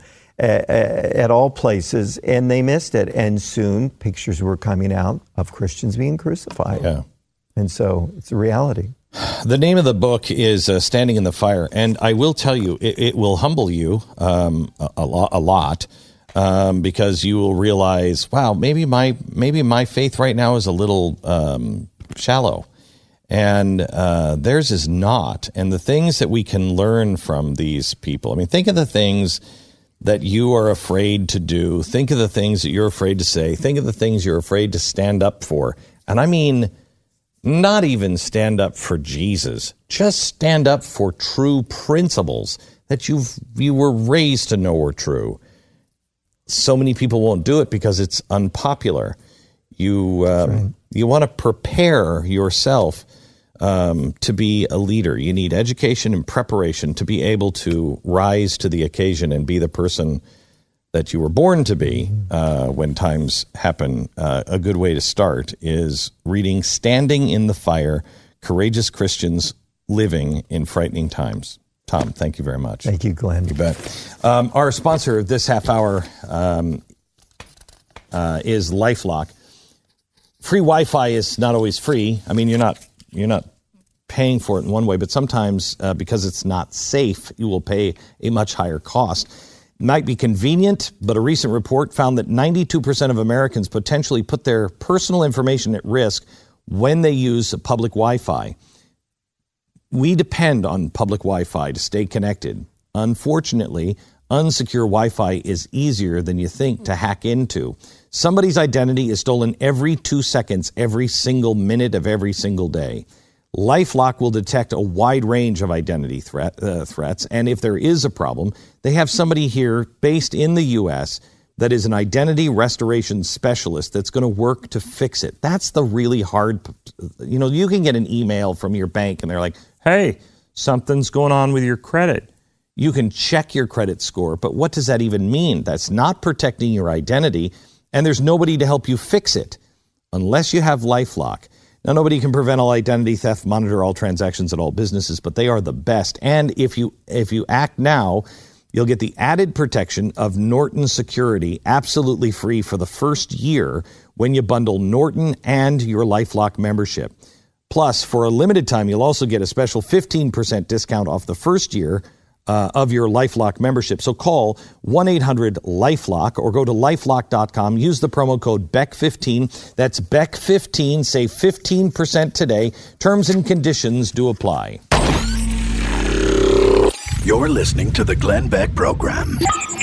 [SPEAKER 15] At all places, and they missed it. And soon pictures were coming out of Christians being crucified.
[SPEAKER 13] Yeah.
[SPEAKER 15] And so it's a reality.
[SPEAKER 13] The name of the book is Standing in the Fire. And I will tell you, it will humble you a lot because you will realize, wow, maybe my faith right now is a little shallow. And theirs is not. And the things that we can learn from these people, I mean, think of the things that you are afraid to do. Think of the things that you're afraid to say. Think of the things you're afraid to stand up for. And I mean, not even stand up for Jesus. Just stand up for true principles that you were raised to know are true. So many people won't do it because it's unpopular. You want to prepare yourself to be a leader. You need education and preparation to be able to rise to the occasion and be the person that you were born to be when times happen. A good way to start is reading Standing in the Fire, Courageous Christians Living in Frightening Times. Tom, thank you very much.
[SPEAKER 15] Thank you, Glenn.
[SPEAKER 13] You bet. Our sponsor this half hour is LifeLock. Free Wi-Fi is not always free. I mean, you're not paying for it in one way, but sometimes because it's not safe, you will pay a much higher cost. It might be convenient, but a recent report found that 92% of Americans potentially put their personal information at risk when they use public Wi-Fi. We depend on public Wi-Fi to stay connected. Unfortunately, unsecure Wi-Fi is easier than you think to hack into. Somebody's identity is stolen every 2 seconds, every single minute of every single day. LifeLock will detect a wide range of identity threats, and if there is a problem, they have somebody here based in the U.S. that is an identity restoration specialist that's going to work to fix it. That's the really hard, you can get an email from your bank and they're like, hey, something's going on with your credit. You can check your credit score, but what does that even mean? That's not protecting your identity, and there's nobody to help you fix it unless you have LifeLock.
[SPEAKER 2] Now, nobody can prevent all identity theft, monitor all transactions at all businesses, but they are the best. And if you act now, you'll get the added protection of Norton Security absolutely free for the first year when you bundle Norton and your LifeLock membership. Plus, for a limited time, you'll also get a special 15% discount off the first year of your LifeLock membership. So call 1-800-LifeLock or go to lifelock.com. Use the promo code BECK15. That's BECK15. Save 15% today. Terms and conditions do apply.
[SPEAKER 8] You're listening to the Glenn Beck Program.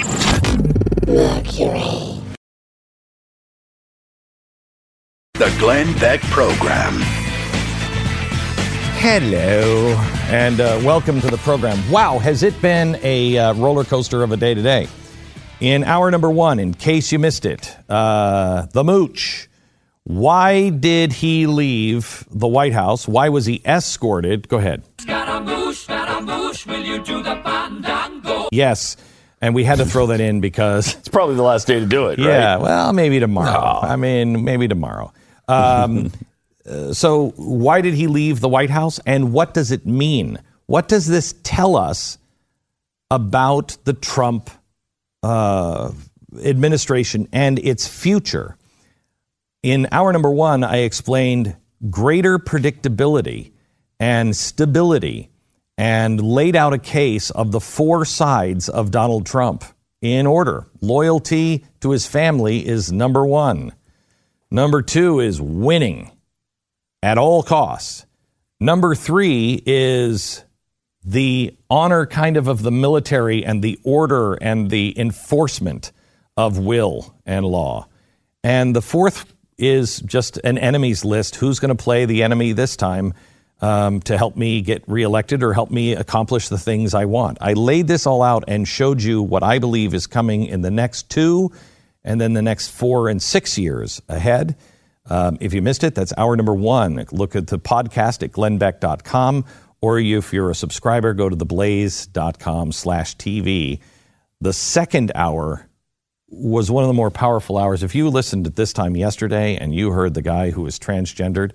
[SPEAKER 1] Mercury.
[SPEAKER 8] The Glenn Beck Program.
[SPEAKER 2] Hello, and welcome to the program. Wow, has it been a roller coaster of a day today? In hour number one, in case you missed it, the Mooch. Why did he leave the White House? Why was he escorted? Go ahead.
[SPEAKER 3] Scaramouche, will you do the fandango?
[SPEAKER 2] Yes, and we had to throw that in because...
[SPEAKER 9] It's probably the last day to do it, right?
[SPEAKER 2] Yeah, well, maybe tomorrow. No. I mean, maybe tomorrow. So why did he leave the White House, and what does it mean? What does this tell us about the Trump administration and its future? In hour number one, I explained greater predictability and stability and laid out a case of the four sides of Donald Trump in order. Loyalty to his family is number one. Number two is winning at all costs. Number three is the honor kind of the military and the order and the enforcement of will and law. And the fourth is just an enemies list. Who's going to play the enemy this time to help me get reelected or help me accomplish the things I want? I laid this all out and showed you what I believe is coming in the next 2 and then the next 4 and 6 years ahead. If you missed it, that's hour number one. Look at the podcast at glennbeck.com, or if you're a subscriber, go to theblaze.com/TV. The second hour was one of the more powerful hours. If you listened at this time yesterday and you heard the guy who was transgendered,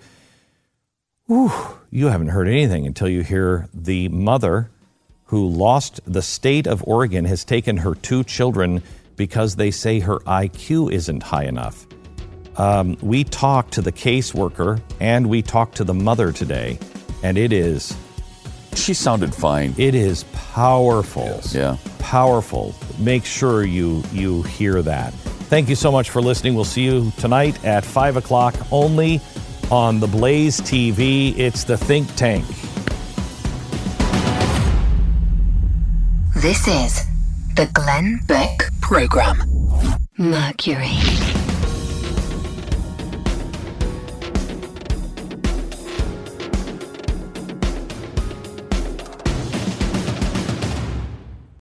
[SPEAKER 2] you haven't heard anything until you hear the mother who lost. The state of Oregon has taken her 2 children because they say her IQ isn't high enough. We talked to the caseworker and we talked to the mother today, and it is...
[SPEAKER 9] She sounded fine.
[SPEAKER 2] It is powerful.
[SPEAKER 9] Yes. Yeah.
[SPEAKER 2] Powerful. Make sure you hear that. Thank you so much for listening. We'll see you tonight at 5 o'clock only on the Blaze TV. It's the Think Tank.
[SPEAKER 1] This is the Glenn Beck Program. Mercury.